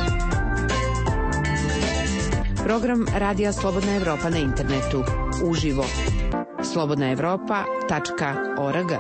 Speaker 8: Program Radija Slobodna Evropa na internetu. Uživo. slobodnaevropa.org.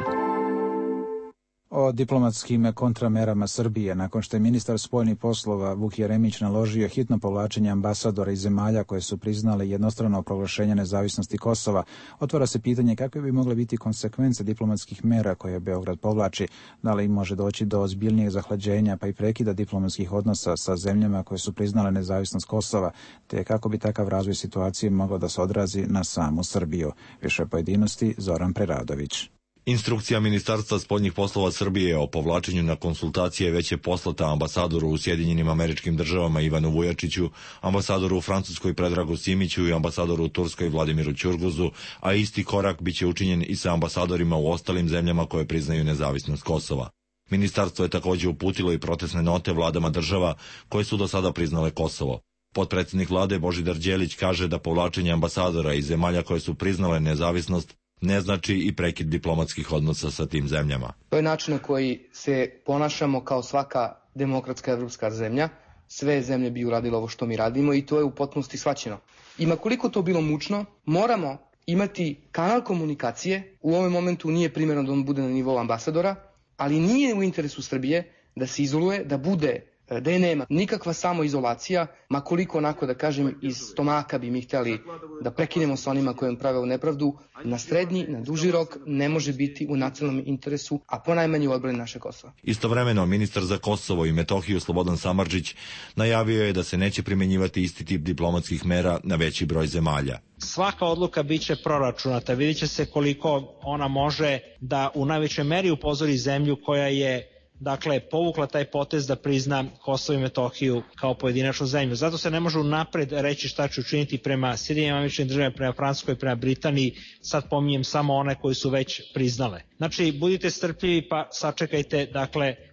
Speaker 1: O diplomatskim kontramerama Srbije, nakon što je ministar spoljnih poslova Vuk Jeremić naložio hitno povlačenje ambasadora iz zemalja koje su priznale jednostrano proglašenje nezavisnosti Kosova, otvara se pitanje kakve bi mogle biti konsekvence diplomatskih mera koje Beograd povlači, da li može doći do ozbiljnijeg zahlađenja pa i prekida diplomatskih odnosa sa zemljama koje su priznale nezavisnost Kosova, te kako bi takav razvoj situacije mogao da se odrazi na samu Srbiju. Više pojedinosti Zoran Preradović.
Speaker 27: Instrukcija Ministarstva spoljnih poslova Srbije o povlačenju na konsultacije već je poslata ambasadoru u Sjedinjenim Američkim Državama Ivanu Vujačiću, ambasadoru u Francuskoj Predragu Simiću i ambasadoru u Turskoj Vladimiru Ćurguzu, a isti korak biće učinjen i sa ambasadorima u ostalim zemljama koje priznaju nezavisnost Kosova. Ministarstvo je također uputilo i protestne note vladama država koje su do sada priznale Kosovo. Potpredsjednik vlade Božidar Đelić kaže da povlačenje ambasadora iz zemalja koje su priznale nezavisnost ne znači i prekid diplomatskih odnosa sa tim zemljama.
Speaker 28: To je način na koji se ponašamo kao svaka demokratska evropska zemlja. Sve zemlje bi uradile ovo što mi radimo i to je u potpunosti shvaćeno. I ma koliko to bilo mučno, moramo imati kanal komunikacije. U ovom momentu nije primjerno da on bude na nivou ambasadora, ali nije u interesu Srbije da se izoluje, da je nema nikakva samoizolacija, ma koliko onako da kažem iz stomaka bi mi htjeli da prekinemo sa onima kojim prave u nepravdu, na srednji, na duži rok ne može biti u nacionalnom interesu, a ponajmanje u odbrani naše Kosova.
Speaker 27: Istovremeno, ministar za Kosovo i Metohiju Slobodan Samardžić najavio je da se neće primjenjivati isti tip diplomatskih mera na veći broj zemalja.
Speaker 29: Svaka odluka biće proračunata, vidjet će se koliko ona može da u najvećoj meri upozori zemlju koja je povukla taj potez da prizna Kosovo i Metohiju kao pojedinačnu zemlju. Zato se ne može unapred reći šta će učiniti prema Sjedinjenim Američkim Državama, prema Francuskoj, prema Britaniji. Sad pominjem samo one koje su već priznale. Znači, budite strpljivi pa sačekajte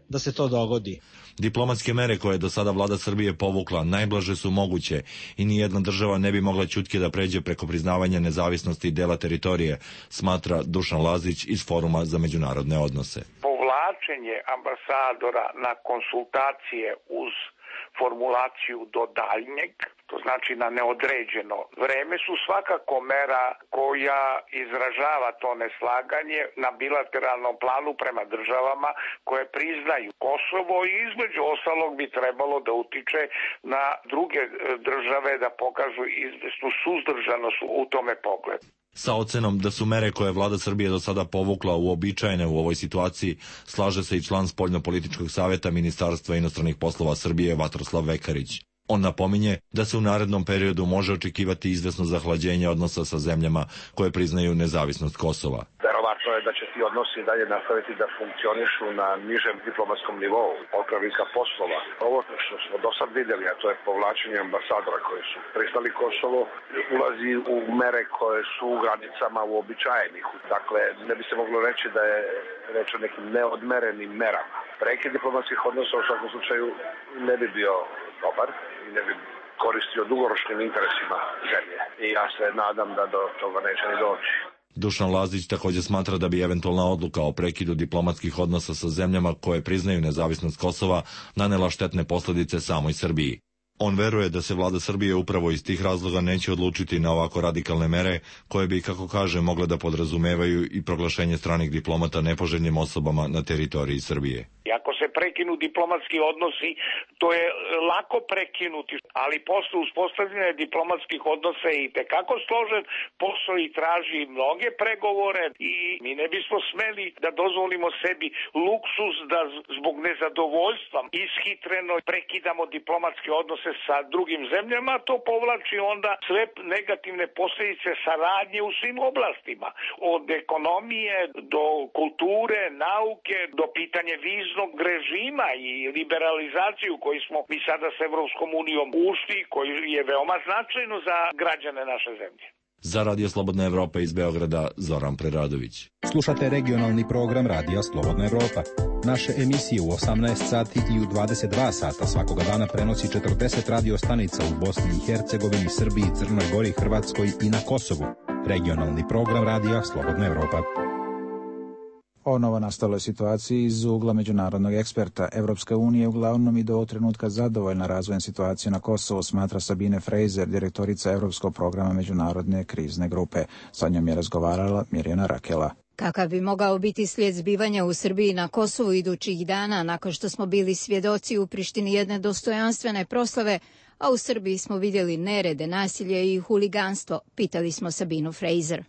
Speaker 29: da se to dogodi.
Speaker 27: Diplomatske mere koje je do sada vlada Srbije povukla najblaže su moguće i nijedna država ne bi mogla ćutke da pređe preko priznavanja nezavisnosti dela teritorije, smatra Dušan Lazić iz Foruma za međunarodne odnose.
Speaker 7: Povlačenje ambasadora na konsultacije uz formulaciju do daljnjeg, to znači na neodređeno vreme, su svakako mera koja izražava to neslaganje na bilateralnom planu prema državama koje priznaju Kosovo i između ostalog bi trebalo da utiče na druge države da pokažu izvesnu suzdržanost u tome pogledu.
Speaker 27: Sa ocenom da su mere koje vlada Srbije do sada povukla uobičajene u ovoj situaciji, slaže se i član Spoljnopolitičkog saveta Ministarstva inostranih poslova Srbije Vatroslav Vekarić. On napominje da se u narednom periodu može očekivati izvesno zahlađenje odnosa sa zemljama koje priznaju nezavisnost Kosova.
Speaker 9: Verovatno je da će ti odnosi dalje nastaviti da funkcionišu na nižem diplomatskom nivou, otpravnika poslova. Ovo što smo do sad vidjeli, a to je povlačenje ambasadora koji su priznali Kosovo, ulazi u mere koje su u granicama uobičajenih. Dakle, ne bi se moglo reći da je reč o nekim neodmerenim merama. Prekid diplomatskih odnosa u svakom slučaju ne bi bio dobar i ne bi koristio dugoročnim interesima zemlje. I ja se nadam da do toga neće ni doći.
Speaker 27: Dušan Lazić također smatra da bi eventualna odluka o prekidu diplomatskih odnosa sa zemljama koje priznaju nezavisnost Kosova nanela štetne posljedice samoj Srbiji. On veruje da se vlada Srbije upravo iz tih razloga neće odlučiti na ovako radikalne mere koje bi, kako kaže, mogle da podrazumevaju i proglašenje stranih diplomata nepoželjnim osobama na teritoriji Srbije.
Speaker 7: Ako se prekinu diplomatski odnosi, to je lako prekinuti, ali posle uspostavljanja diplomatskih odnosa je i tekako složen posao i traži mnoge pregovore i mi ne bismo smeli da dozvolimo sebi luksuz da zbog nezadovoljstva ishitreno prekidamo diplomatske odnose sa drugim zemljama, to povlači onda sve negativne posljedice saradnje u svim oblastima, od ekonomije do kulture, nauke, do pitanja viznog režima i liberalizaciju koju smo mi sada s Evropskom unijom ušli, koji je veoma značajno za građane naše zemlje.
Speaker 27: Za Radio Slobodna Evropa iz Beograda, Zoran Preradović.
Speaker 10: Slušate regionalni program Radija Slobodna Evropa. Naše emisije u 18 sati i u 22 sata svakoga dana prenosi 40 radio stanica u Bosni i Hercegovini, Srbiji, Crnoj Gori, Hrvatskoj i na Kosovu. Regionalni program Radija Slobodna Evropa.
Speaker 1: O novonastaloj situaciji iz ugla međunarodnog eksperta. Evropska unija je uglavnom i do ovog trenutka zadovoljna razvojem situacije na Kosovu, smatra Sabine Fraser, direktorica Evropskog programa međunarodne krizne grupe. Sa njom je razgovarala Mirjana Rakela.
Speaker 3: Kakav bi mogao biti slijed zbivanja u Srbiji na Kosovu idućih dana, nakon što smo bili svjedoci u Prištini jedne dostojanstvene proslave, a u Srbiji smo vidjeli nerede, nasilje i huliganstvo, pitali smo Sabinu Fraser.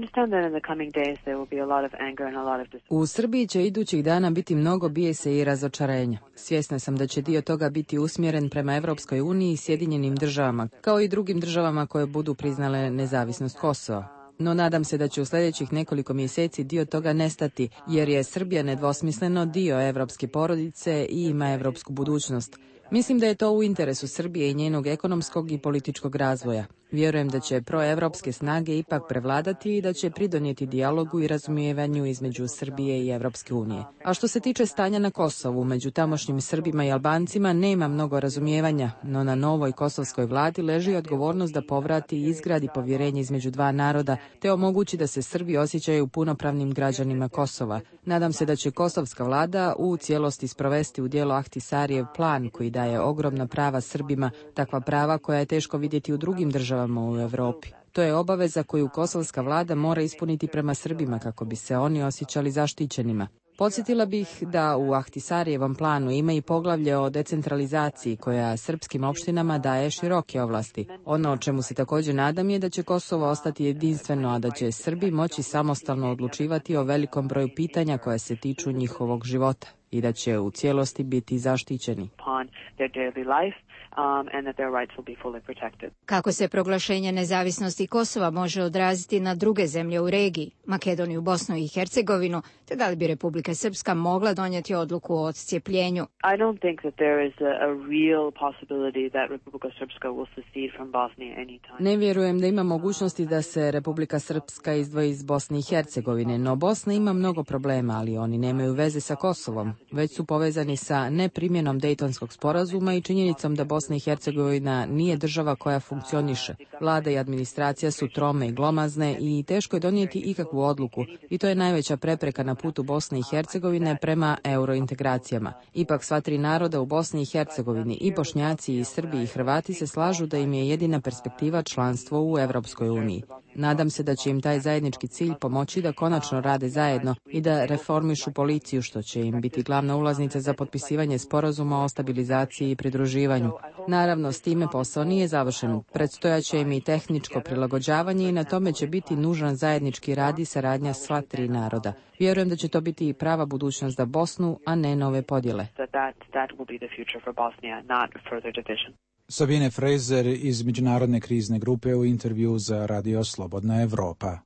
Speaker 15: U Srbiji će idućih dana biti mnogo bijesa i razočarenja. Svjesna sam da će dio toga biti usmjeren prema Evropskoj uniji i Sjedinjenim državama, kao i drugim državama koje budu priznale nezavisnost Kosova. No nadam se da će u sljedećih nekoliko mjeseci dio toga nestati, jer je Srbija nedvosmisleno dio evropske porodice i ima evropsku budućnost. Mislim da je to u interesu Srbije i njenog ekonomskog i političkog razvoja. Vjerujem da će proevropske snage ipak prevladati i da će pridonijeti dijalogu i razumijevanju između Srbije i Evropske unije. A što se tiče stanja na Kosovu, među tamošnjim Srbima i Albancima nema mnogo razumijevanja, no na novoj kosovskoj vladi leži odgovornost da povrati i izgradi povjerenje između dva naroda, te omogući da se Srbi osjećaju punopravnim građanima Kosova. Nadam se da će kosovska vlada u cijelosti sprovesti u djelo Ahtisarijev plan koji daje ogromna prava Srbima, takva prava koja je teško vidjeti u drugim državama u Europi. To je obaveza koju kosovska vlada mora ispuniti prema Srbima kako bi se oni osjećali zaštićenima. Podsjetila bih da u Ahtisarijevom planu ima i poglavlje o decentralizaciji koja srpskim opštinama daje široke ovlasti. Ono o čemu se također nadam je da će Kosovo ostati jedinstveno, a da će Srbi moći samostalno odlučivati o velikom broju pitanja koja se tiču njihovog života i da će u cijelosti biti zaštićeni.
Speaker 3: Kako se proglašenje nezavisnosti Kosova može odraziti na druge zemlje u regiji, Makedoniju, Bosnu i Hercegovinu, te da li bi Republika Srpska mogla donijeti odluku o odcijepljenju?
Speaker 15: Ne vjerujem da ima mogućnosti da se Republika Srpska izdvoji iz Bosne i Hercegovine, no Bosna ima mnogo problema, ali oni nemaju veze sa Kosovom. već su povezani sa neprimjenom Dejtonskog sporazuma i činjenicom da Bosna i Hercegovina nije država koja funkcioniše. Vlada i administracija su trome i glomazne i teško je donijeti ikakvu odluku i to je najveća prepreka na putu Bosne i Hercegovine prema eurointegracijama. Ipak sva tri naroda u Bosni i Hercegovini, i Bošnjaci, i Srbi, i Hrvati se slažu da im je jedina perspektiva članstvo u Evropskoj uniji. Nadam se da će im taj zajednički cilj pomoći da konačno rade zajedno i da reformišu policiju, što će im biti glavna ulaznica za potpisivanje sporazuma o stabilizaciji i pridruživanju. Naravno, s time posao nije završen. Predstojaće im i tehničko prilagođavanje i na tome će biti nužan zajednički rad i saradnja sva tri naroda. Vjerujem da će to biti i prava budućnost za Bosnu, a ne nove podjele.
Speaker 1: Sabine Fraser iz Međunarodne krizne grupe u intervju za Radio Slobodna Evropa.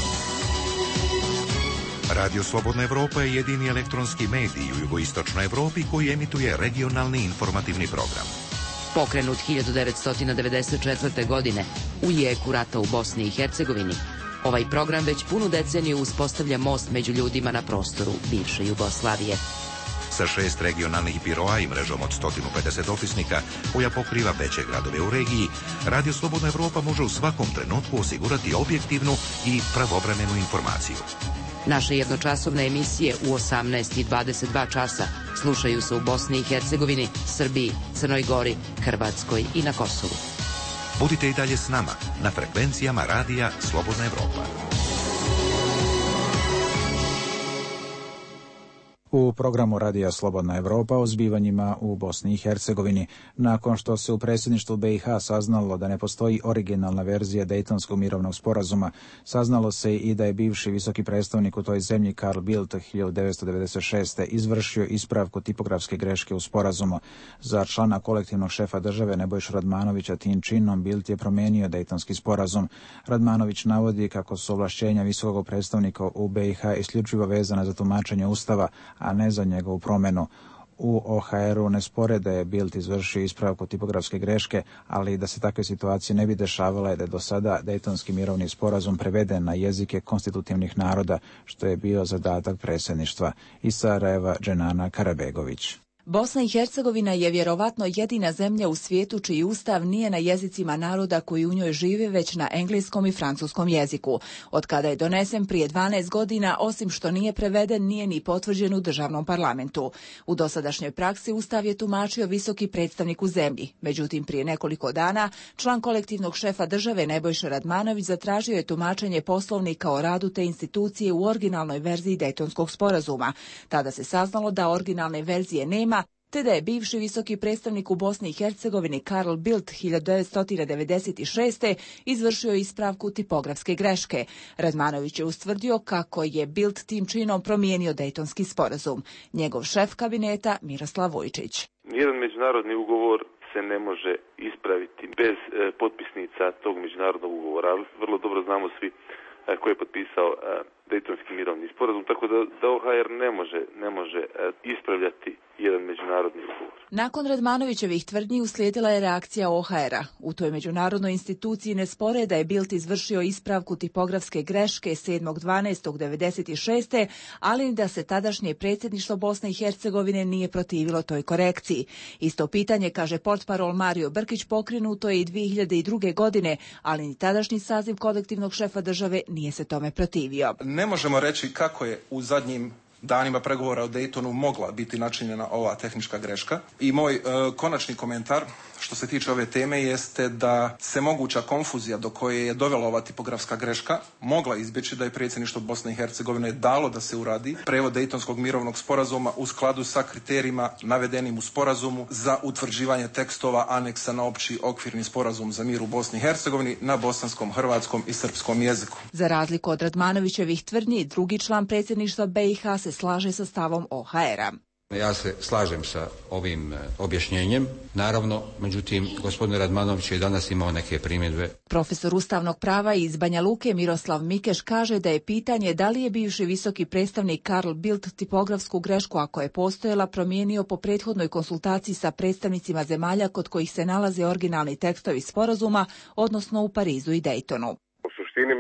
Speaker 2: Radio Slobodna Evropa je jedini elektronski medij u jugoistočnoj Evropi koji emituje regionalni informativni program.
Speaker 5: Pokrenut 1994. godine u jeku rata u Bosni i Hercegovini, ovaj program već punu deceniju uspostavlja most među ljudima na prostoru bivše Jugoslavije.
Speaker 2: Sa 6 regionalnih biroa i mrežom od 150 opisnika koja pokriva veće gradove u regiji, Radio Slobodna Evropa može u svakom trenutku osigurati objektivnu i pravovremenu informaciju.
Speaker 5: Naše jednočasovne emisije u 18 i 22 časa slušaju se u Bosni i Hercegovini, Srbiji, Crnoj Gori, Hrvatskoj i na Kosovu.
Speaker 2: Budite i dalje s nama na frekvencijama Radija Slobodna Evropa.
Speaker 1: U programu Radija Slobodna Evropa o zbivanjima u Bosni i Hercegovini. Nakon što se u predsjedništvu BiH saznalo da ne postoji originalna verzija Dejtonskog mirovnog sporazuma, saznalo se i da je bivši visoki predstavnik u toj zemlji Carl Bildt 1996. izvršio ispravku tipografske greške u sporazumu. Za člana kolektivnog šefa države Nebojšu Radmanovića tim činom Bildt je promijenio Dejtonski sporazum. Radmanović navodi kako su ovlašćenja visokog predstavnika u BiH isključivo vezana za tumačenje Ustava, a ne za njegovu promjenu. U OHR-u ne spore da je Bildt izvršio ispravku tipografske greške, ali da se takve situacije ne bi dešavale da je do sada Dejtonski mirovni sporazum preveden na jezike konstitutivnih naroda, što je bio zadatak predsjedništva. Iz Sarajeva, Dženana Karabegović.
Speaker 11: Bosna i Hercegovina je vjerovatno jedina zemlja u svijetu čiji ustav nije na jezicima naroda koji u njoj žive, već na engleskom i francuskom jeziku. Od kada je donesen prije 12 godina, osim što nije preveden, nije ni potvrđen u državnom parlamentu. U dosadašnjoj praksi ustav je tumačio visoki predstavnik u zemlji. Međutim, prije nekoliko dana, član kolektivnog šefa države Nebojša Radmanović zatražio je tumačenje poslovnika o radu te institucije u originalnoj verziji Dejtonskog sporazuma. Tada se saznalo da originalne verzije nema, te da je bivši visoki predstavnik u Bosni i Hercegovini Carl Bildt 1996. izvršio ispravku tipografske greške. Radmanović je ustvrdio kako je Bildt tim činom promijenio Dejtonski sporazum. Njegov šef kabineta Miroslav Vujčić.
Speaker 24: Nijedan međunarodni ugovor se ne može ispraviti bez potpisnica tog međunarodnog ugovora. Vrlo dobro znamo svi ko je potpisao Dejtonski mirovni sporazum, tako da OHR ne može ispravljati jedan međunarodni ugovor.
Speaker 11: Nakon Radmanovićevih tvrdnji uslijedila je reakcija OHR-a. U toj međunarodnoj instituciji ne spore da je Bildt izvršio ispravku tipografske greške 7.12.1996. ali da se tadašnje predsjedništvo Bosne i Hercegovine nije protivilo toj korekciji. Isto pitanje, kaže portparol Mario Brkić, pokrenuto je i 2002. godine, ali ni tadašnji saziv kolektivnog šefa države nije se tome protivio.
Speaker 25: Ne možemo reći kako je u zadnjim danima pregovora o Daytonu mogla biti načinjena ova tehnička greška. I moj konačni komentar što se tiče ove teme jeste da se moguća konfuzija do koje je dovela ova tipografska greška mogla izbjeći da je predsjedništvo Bosne i Hercegovine dalo da se uradi prevod Dejtonskog mirovnog sporazuma u skladu sa kriterijima navedenim u sporazumu za utvrđivanje tekstova aneksa na opći okvirni sporazum za mir u Bosni i Hercegovini na bosanskom, hrvatskom i srpskom jeziku.
Speaker 11: Za razliku od Radmanovićevih tvrdnji, drugi član predsjedništva BiH se slaže sa stavom OHR-a.
Speaker 12: Ja se slažem sa ovim objašnjenjem, naravno, međutim, gospodin Radmanović je danas imao neke primjedbe.
Speaker 11: Profesor ustavnog prava iz Banja Luke Miroslav Mikeš kaže da je pitanje da li je bivši visoki predstavnik Carl Bildt tipografsku grešku, ako je postojala, promijenio po prethodnoj konsultaciji sa predstavnicima zemalja kod kojih se nalaze originalni tekstovi sporazuma, odnosno u Parizu i Daytonu.
Speaker 24: U suštini mislim da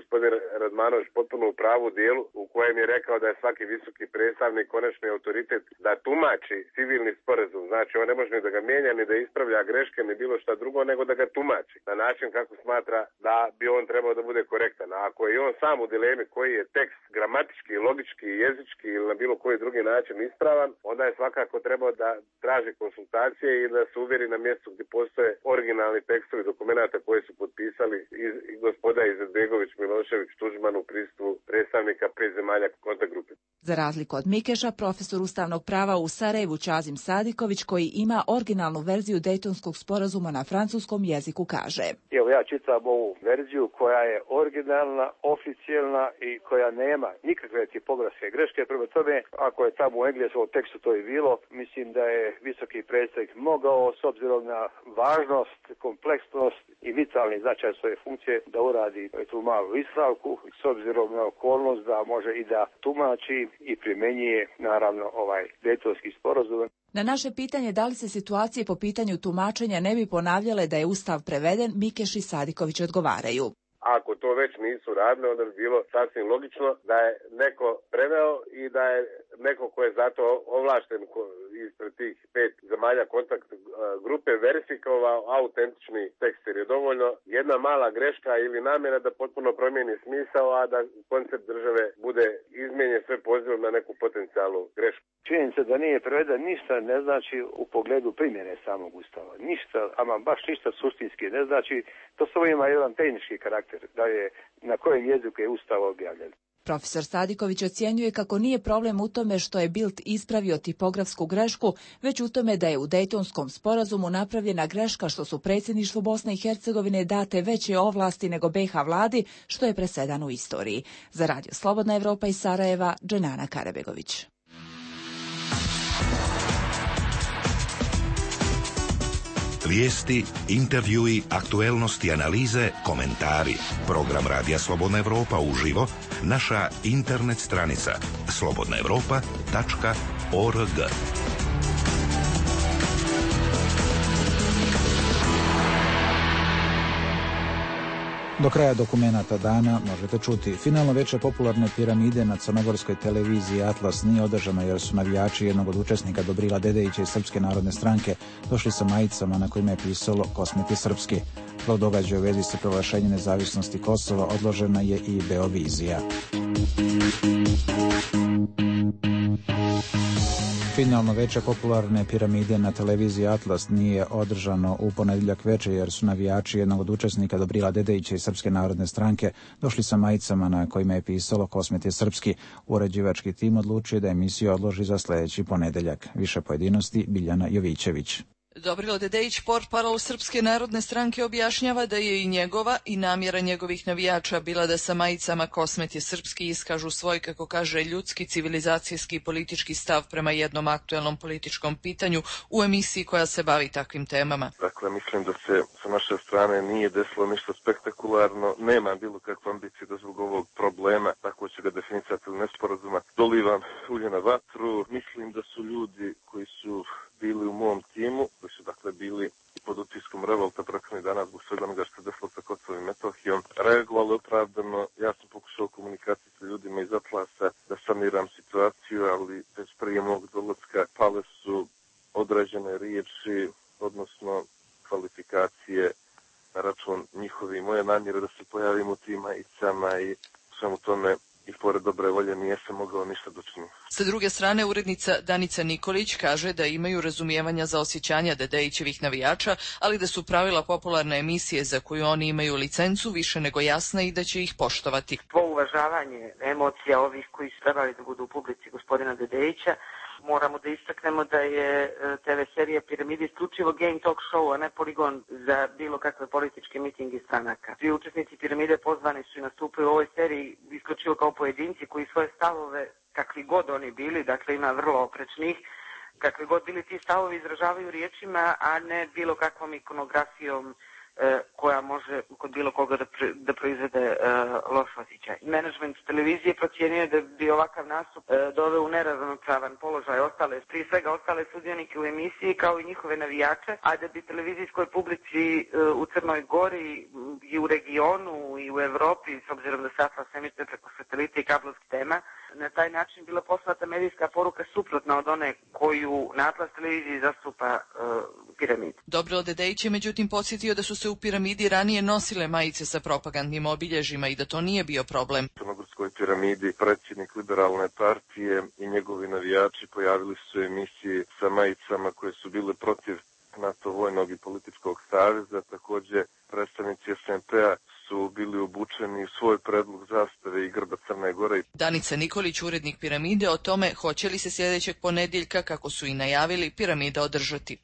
Speaker 13: gospodin Radmanović potpuno u pravu dijelu u kojem je rekao da je svaki visoki predstavnik konačni autoritet da tumači civilni sporazum. Znači on ne može ni da ga mijenja, ni da ispravlja greške, ni bilo šta drugo, nego da ga tumači na način kako smatra da bi on trebao da bude korektan. A ako je on sam u dilemi koji je tekst gramatički, logički, jezički ili na bilo koji drugi način ispravan, onda je svakako trebao da traži konsultacije i da se uvjeri na mjestu gdje postoje originalni tekstovi dokumenata koji su potpisali i gospoda Izetbegović, Milošević, Tuđman u prisustvu predstavnika 5 zemalja kontakt grupe.
Speaker 11: Za razliku od Mikeša, profesor ustavnog prava u Sarajevu Čazim Sadiković, koji ima originalnu verziju Dejtonskog sporazuma na francuskom jeziku, kaže:
Speaker 16: Evo ja čitam ovu verziju koja je originalna, oficijelna i koja nema nikakve tipografske greške. Prema tome, ako je tamo u engleskom tekstu to i bilo, mislim da je visoki predstavnik mogao, s obzirom na važnost, kompleksnost i vitalni značaj svoje funkcije, da uradi tu malu ispravku, s obzirom na okolnost da može i da tumači i primjenjuje naravno ovaj Dejtonski sporazum.
Speaker 11: Na naše pitanje da li se situacije po pitanju tumačenja ne bi ponavljale da je Ustav preveden, Mikeš i Sadiković odgovaraju:
Speaker 13: Ako to već nisu radili, onda bi bilo sasvim logično da je neko preveo i da je neko ko je zato ovlašten ispred tih 5 zemalja kontakt grupe verifikovao autentični tekst, jer je dovoljno jedna mala greška ili namjera da potpuno promijeni smisao, a da koncept države bude izmijenjen sve pozivom na neku potencijalnu grešku.
Speaker 16: Činjenica da nije preveden ništa ne znači u pogledu primjene samog Ustava. Ništa, ama baš ništa suštinski ne znači. To samo ima jedan tehnički karakter, da je na kojem jeziku je Ustav objavljen.
Speaker 11: Profesor Sadiković ocjenjuje kako nije problem u tome što je Bildt ispravio tipografsku grešku, već u tome da je u Dejtonskom sporazumu napravljena greška što su predsjedništvu Bosne i Hercegovine date veće ovlasti nego BiH vladi, što je presedan u istoriji. Za Radio Slobodna Evropa iz Sarajeva, Dženana Karabegović.
Speaker 2: Vijesti, intervjui, aktuelnosti, analize, komentari. Program Radija Slobodna Evropa uživo, naša internet stranica slobodnaevropa.org.
Speaker 1: Do kraja dokumenata dana možete čuti: finalno veče popularne piramide na crnogorskoj televiziji Atlas nije održano jer su navijači jednog od učesnika Dobrila Dedejića iz Srpske narodne stranke došli sa majicama na kojima je pisalo "Kosmet je srpski". Zbog događaja u vezi sa proglašenjem nezavisnosti Kosova odložena je i Beovizija. Finalno veče popularne piramide na televiziji Atlas nije održano u ponedjeljak veče jer su navijači jednog od učesnika Dobrila Dedejića iz Srpske narodne stranke došli sa majicama na kojima je pisalo "Kosmet je srpski". Uređivački tim odlučio da emisiju odloži za sljedeći ponedjeljak. Više pojedinosti Biljana Jovićević.
Speaker 17: Dobrilo Dedejić, portparol Srpske narodne stranke, objašnjava da je i njegova i namjera njegovih navijača bila da sa majicama "Kosmet je srpski" iskažu svoj, kako kaže, ljudski, civilizacijski i politički stav prema jednom aktuelnom političkom pitanju u emisiji koja se bavi takvim temama.
Speaker 24: Dakle, mislim da se sa naše strane nije desilo ništa spektakularno, nema bilo kakve ambicije da zbog ovog problema, tako će ga definicati ili nesporazuma, dolivam ulje na vatru. Mislim da su ljudi koji su bili u mom timu, koji su dakle bili i pod utiskom revolta prethodnih dana zbog svega onoga što se desilo sa Kosovom i Metohijom, reagovali opravdano. Ja sam pokušao komunikaciju sa ljudima iz Atlasa da saniram situaciju, ali već prije mog dolaska pale su određene riječi, odnosno kvalifikacije na račun njihovi moje namjere da se pojavim u tim majicama i svemu tome. I pored dobre volje nije se mogao ništa dočiniti.
Speaker 17: Sa druge strane, urednica Danica Nikolić kaže da imaju razumijevanja za osjećanja Dedejićevih navijača, ali da su pravila popularne emisije za koju oni imaju licencu više nego jasna i da će ih poštovati.
Speaker 26: Po uvažavanje emocija ovih koji su trebali da budu u publici gospodina Dedejića, moramo da istaknemo da je TV serija Piramide isključivo game talk show, a ne poligon za bilo kakve političke mitinge stranaka. Svi učesnici Piramide pozvani su i nastupaju u ovoj seriji isključivo kao pojedinci koji svoje stavove, kakvi god oni bili, dakle ima vrlo oprečnih, kakvi god bili ti stavovi izražavaju riječima, a ne bilo kakvom ikonografijom koja može kod bilo koga da proizvede loš osjećaj. Menadžment televizije procjenjuje da bi ovakav nastup doveo u neravnopravan položaj prije svega ostale sudionike u emisiji kao i njihove navijače, a da bi televizijskoj publici u Crnoj Gori i u regionu i u Evropi, s obzirom da se Atlas emituje preko satelita i kablovskih tema, na taj način bila poslata medijska poruka suprotna od one koju na Atlas televiziji zastupa Piramida.
Speaker 17: Dobrilo Dedejić je međutim podsjetio da su se u Piramidi ranije nosile majice sa propagandnim obilježjima i da to nije bio problem.
Speaker 24: U Crnogorskoj Piramidi predsjednik Liberalne partije i njegovi navijači pojavili su se u emisiji sa majicama koje su bile protiv NATO vojnog i političkog saveza. Također predstavnici SMP-a su bili obučeni u svoj predlog zastave i grba Crne Gore.
Speaker 17: Danica Nikolić, urednik Piramide, o tome hoće li se sljedećeg ponedjeljka, kako su i najavili, Piramida održati.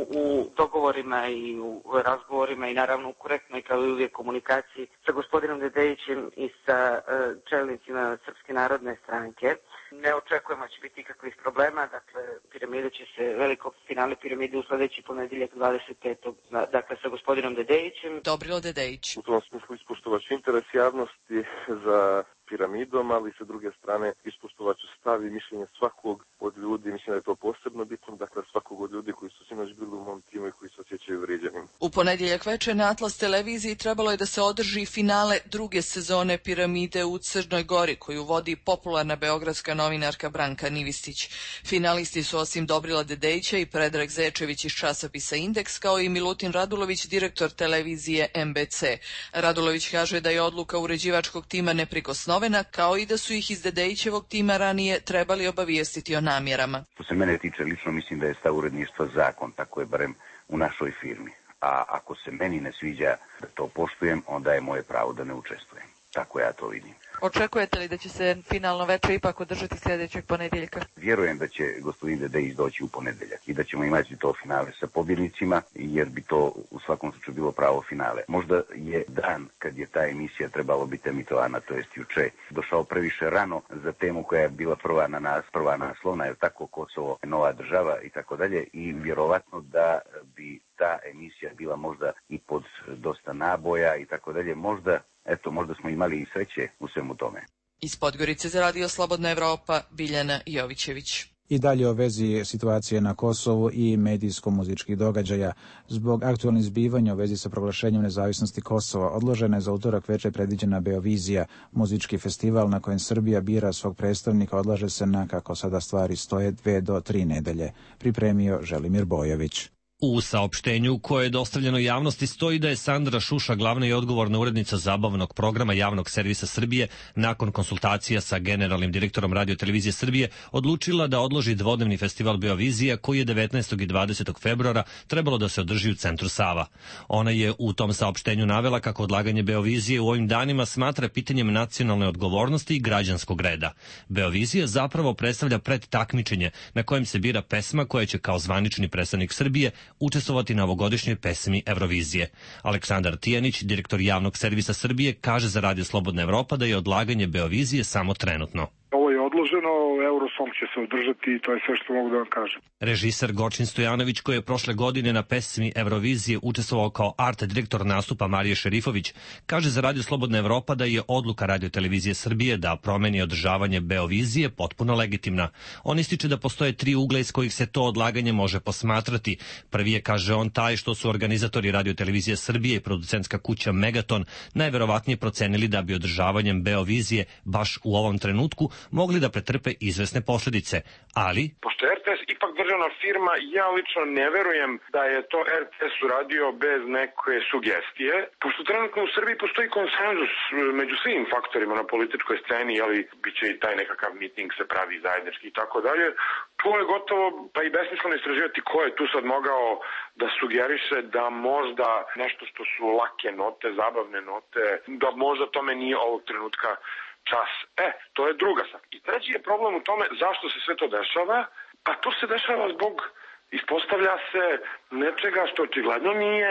Speaker 26: U dogovorima i u razgovorima i naravno u korektnoj kao i uvijek komunikaciji sa gospodinom Dedejićem i sa čelnicima Srpske narodne stranke. Ne očekujemo će biti ikakvih problema, dakle Piramida će se, veliko finale Piramide u sljedeći ponedjeljak 25. dakle sa gospodinom Dedejićem.
Speaker 17: Dobrilo Dedejić.
Speaker 24: U tom smislu ispoštovat ću interes javnosti za Piramidom, ali sa druge strane ispoštovat ću stav i mišljenje svakog od ljudi, mislim da je to posebno bitno, dakle svakog od ljudi koji su sinoć bili u mom timu i koji se osjećaju vrijeđenim.
Speaker 17: U ponedjeljak večer na Atlas televiziji trebalo je da se održi finale druge sezone Piramide u Crnoj Gori, koju vodi popularna beogradska novinarka Branka Nivistić. Finalisti su osim Dobrila Dedejića i Predrag Zečević iz časopisa Indeks, kao i Milutin Radulović, direktor televizije MBC. Radulović kaže da je odluka uređivačkog tima neprikosnovena, kao i da su ih iz Dedejićevog tima ranije trebali obavijestiti o namjerama.
Speaker 4: Što se mene tiče, lično mislim da je stav uredništva zakon, tako je barem u našoj firmi. A ako se meni ne sviđa da to poštujem, onda je moje pravo da ne učestvujem. Tako ja to vidim.
Speaker 6: Očekujete li da će se finalno večer ipak održati sljedećeg ponedjeljka?
Speaker 4: Vjerujem da će gospodin Dedejić doći u ponedjeljak i da ćemo imati to finale sa pobjednicima, jer bi to u svakom slučaju bilo pravo finale. Možda je dan kad je ta emisija trebalo biti emitovana, to jest juče, došao previše rano za temu koja je bila prva naslovna, jer tako Kosovo, nova država i tako dalje, i vjerovatno da bi ta emisija bila možda i pod dosta naboja i tako dalje. Možda smo imali i sreće u svemu tome.
Speaker 17: Iz Podgorice za Radio Slobodna Evropa, Biljana Jovićević.
Speaker 1: I dalje o vezi situacije na Kosovu i medijsko-muzičkih događaja. Zbog aktualnih zbivanja u vezi sa proglašenjem nezavisnosti Kosova odložena je za utorak večer predviđena Beovizija, muzički festival na kojem Srbija bira svog predstavnika, odlaže se na, kako sada stvari stoje, 2 do 3 nedelje. Pripremio Želimir Bojović.
Speaker 14: U saopštenju koje je dostavljeno javnosti stoji da je Sandra Šuša, glavna i odgovorna urednica zabavnog programa Javnog servisa Srbije, nakon konsultacija sa generalnim direktorom Radio televizije Srbije, odlučila da odloži dvodnevni festival Beovizija koji je 19. i 20. februara trebalo da se održi u centru Sava. Ona je u tom saopštenju navela kako odlaganje Beovizije u ovim danima smatra pitanjem nacionalne odgovornosti i građanskog reda. Beovizija zapravo predstavlja predtakmičenje na kojem se bira pesma koja će kao zvanični predstavnik Srbije učestvovati na ovogodišnjoj pesmi Eurovizije. Aleksandar Tijanić, direktor Javnog servisa Srbije, kaže za Radio Slobodna Evropa da je odlaganje Beovizije samo trenutno.
Speaker 18: Ovo je odloženo, Eurosong će se održati i to je sve što mogu da vam kažem.
Speaker 14: Režiser Gočin Stojanović, koji je prošle godine na pesmi Eurovizije učestvovao kao art direktor nastupa Marije Šerifović, kaže za Radio Slobodna Evropa da je odluka Radio televizije Srbije da promeni održavanje Beovizije potpuno legitimna. On ističe da postoje 3 ugla iz kojih se to odlaganje može posmatrati. Prvi je, kaže on, taj što su organizatori Radio televizije Srbije i producentska kuća Megaton najverovatnije procenili da bi održavanjem Beovizije baš u ovom trenutku mogli da pretrpe izvesne posljedice, ali...
Speaker 19: Pošto je RTS ipak državna firma, ja lično ne verujem da je to RTS uradio bez neke sugestije. Pošto trenutno u Srbiji postoji konsenzus među svim faktorima na političkoj sceni, ali bit će i taj nekakav miting se pravi zajednički i tako dalje, to je gotovo pa i besmisleno istraživati ko je tu sad mogao da sugeriše da možda nešto što su lake note, zabavne note, da možda tome nije ovog trenutka čas. To je druga stvar. I treći je problem u tome zašto se sve to dešava. Pa to se dešava zbog, ispostavlja se, nečega što očigledno nije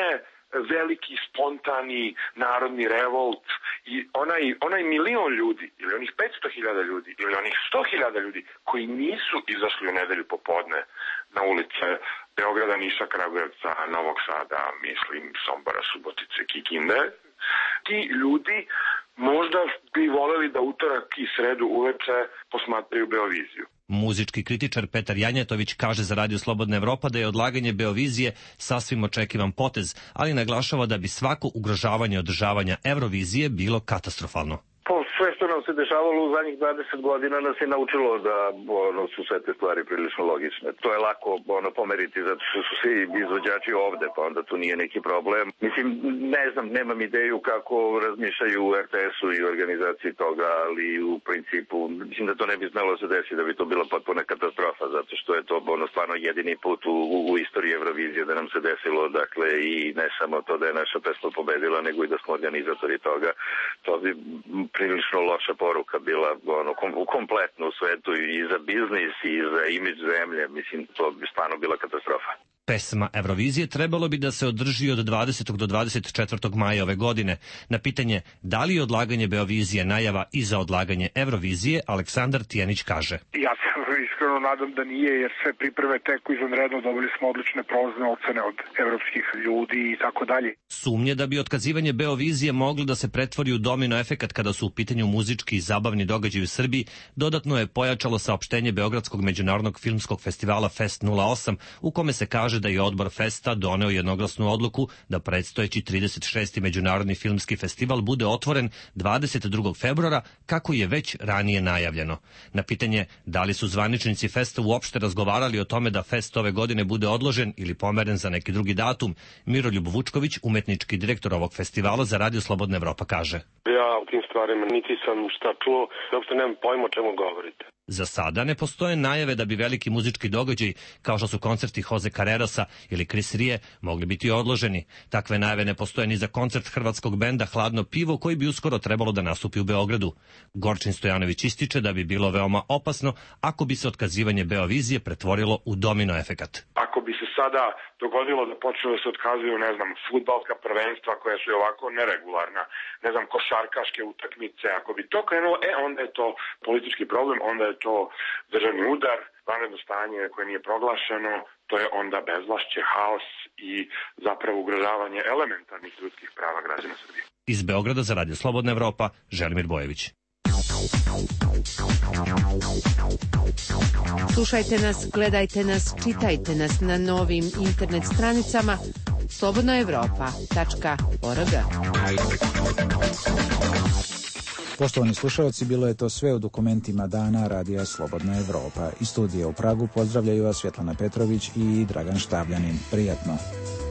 Speaker 19: veliki, spontani narodni revolt i onaj milion ljudi ili onih 500.000 ljudi ili onih 100.000 ljudi koji nisu izašli u nedelju popodne na ulice Beograda, Niša, Kragujevca, Novog Sada, mislim, Sombora, Subotice, Kikinde, ti ljudi možda bi voleli da utorak i sredu uveče posmatraju Beoviziju.
Speaker 14: Muzički kritičar Petar Janjetović kaže za Radio Slobodna Evropa da je odlaganje Beovizije sasvim očekivan potez, ali naglašava da bi svako ugrožavanje održavanja Eurovizije bilo katastrofalno.
Speaker 7: Sve što nam se dešavalo u zadnjih 20 godina nas je naučilo da su sve te stvari prilično logične. To je lako pomeriti zato što su svi izvođači ovde, pa onda tu nije neki problem. Mislim, ne znam, nemam ideju kako razmišljaju u RTS-u i organizaciji toga, ali u principu mislim da to ne bi znalo se desiti, da bi to bila potpuna katastrofa, zato što je to stvarno jedini put u istoriji Eurovizije da nam se desilo, dakle, i ne samo to da je naša pesma pobedila, nego i da smo organizatori toga. To bi prilično loša poruka bila kompletno u svetu i za biznis i za imidž zemlje. Mislim, to bi stvarno bila katastrofa.
Speaker 14: Pesma Eurovizije trebalo bi da se održi od 20. do 24. maja ove godine. Na pitanje da li je odlaganje Beovizije najava i za odlaganje Eurovizije, Aleksandar Tijanić kaže:
Speaker 18: Ja se iskreno nadam da nije, jer sve pripreme teku izvanredno, dobili smo odlične prolazne ocene od evropskih ljudi i tako dalje.
Speaker 14: Sumnje da bi otkazivanje Beovizije moglo da se pretvori u domino efekat kada su u pitanju muzički i zabavni događaji u Srbiji, dodatno je pojačalo saopštenje Beogradskog međunarodnog filmskog festivala Fest 08, u kome se kaže da je odbor Festa doneo jednoglasnu odluku da predstojeći 36. međunarodni filmski festival bude otvoren 22. februara, kako je već ranije najavljeno. Na pitanje da li su zvaničnici Festa uopšte razgovarali o tome da Fest ove godine bude odložen ili pomeren za neki drugi datum, Miroljub Vučković, umetnički direktor ovog festivala za Radio Slobodna Evropa, kaže:
Speaker 8: Ja o tim stvarima niti sam šta čuo, uopšte nemam pojma o čemu govorite.
Speaker 14: Za sada ne postoje najave da bi veliki muzički događaj, kao što su koncerti Jose Carrerasa ili Chris Rie, mogli biti odloženi. Takve najave ne postoje ni za koncert hrvatskog benda Hladno pivo, koji bi uskoro trebalo da nastupi u Beogradu. Gorčin Stojanović ističe da bi bilo veoma opasno ako bi se otkazivanje Beovizije pretvorilo u domino efekat.
Speaker 19: Ako bi se sada dogodilo da počne da se otkazuju, ne znam, fudbalska prvenstva koja su ovako neregularna, ne znam, košarkaške utakmice, ako bi to krenulo, onda je to politički problem, onda je to državni udar, vanredno stanje koje nije proglašeno, to je onda bezvlašće, haos i zapravo ugrožavanje elementarnih ljudskih prava građana Srbije.
Speaker 14: Iz Beograda za Radio Slobodna Evropa, Želimir Bojević.
Speaker 9: Slušajte nas, gledajte nas, čitajte nas na novim internet stranicama slobodnaevropa.org.
Speaker 1: Poštovani slušalci, bilo je to sve u dokumentima dana Radija Slobodna Evropa. Iz studija u Pragu pozdravljaju vas Svjetlana Petrović i Dragan Štavljanin. Prijatno.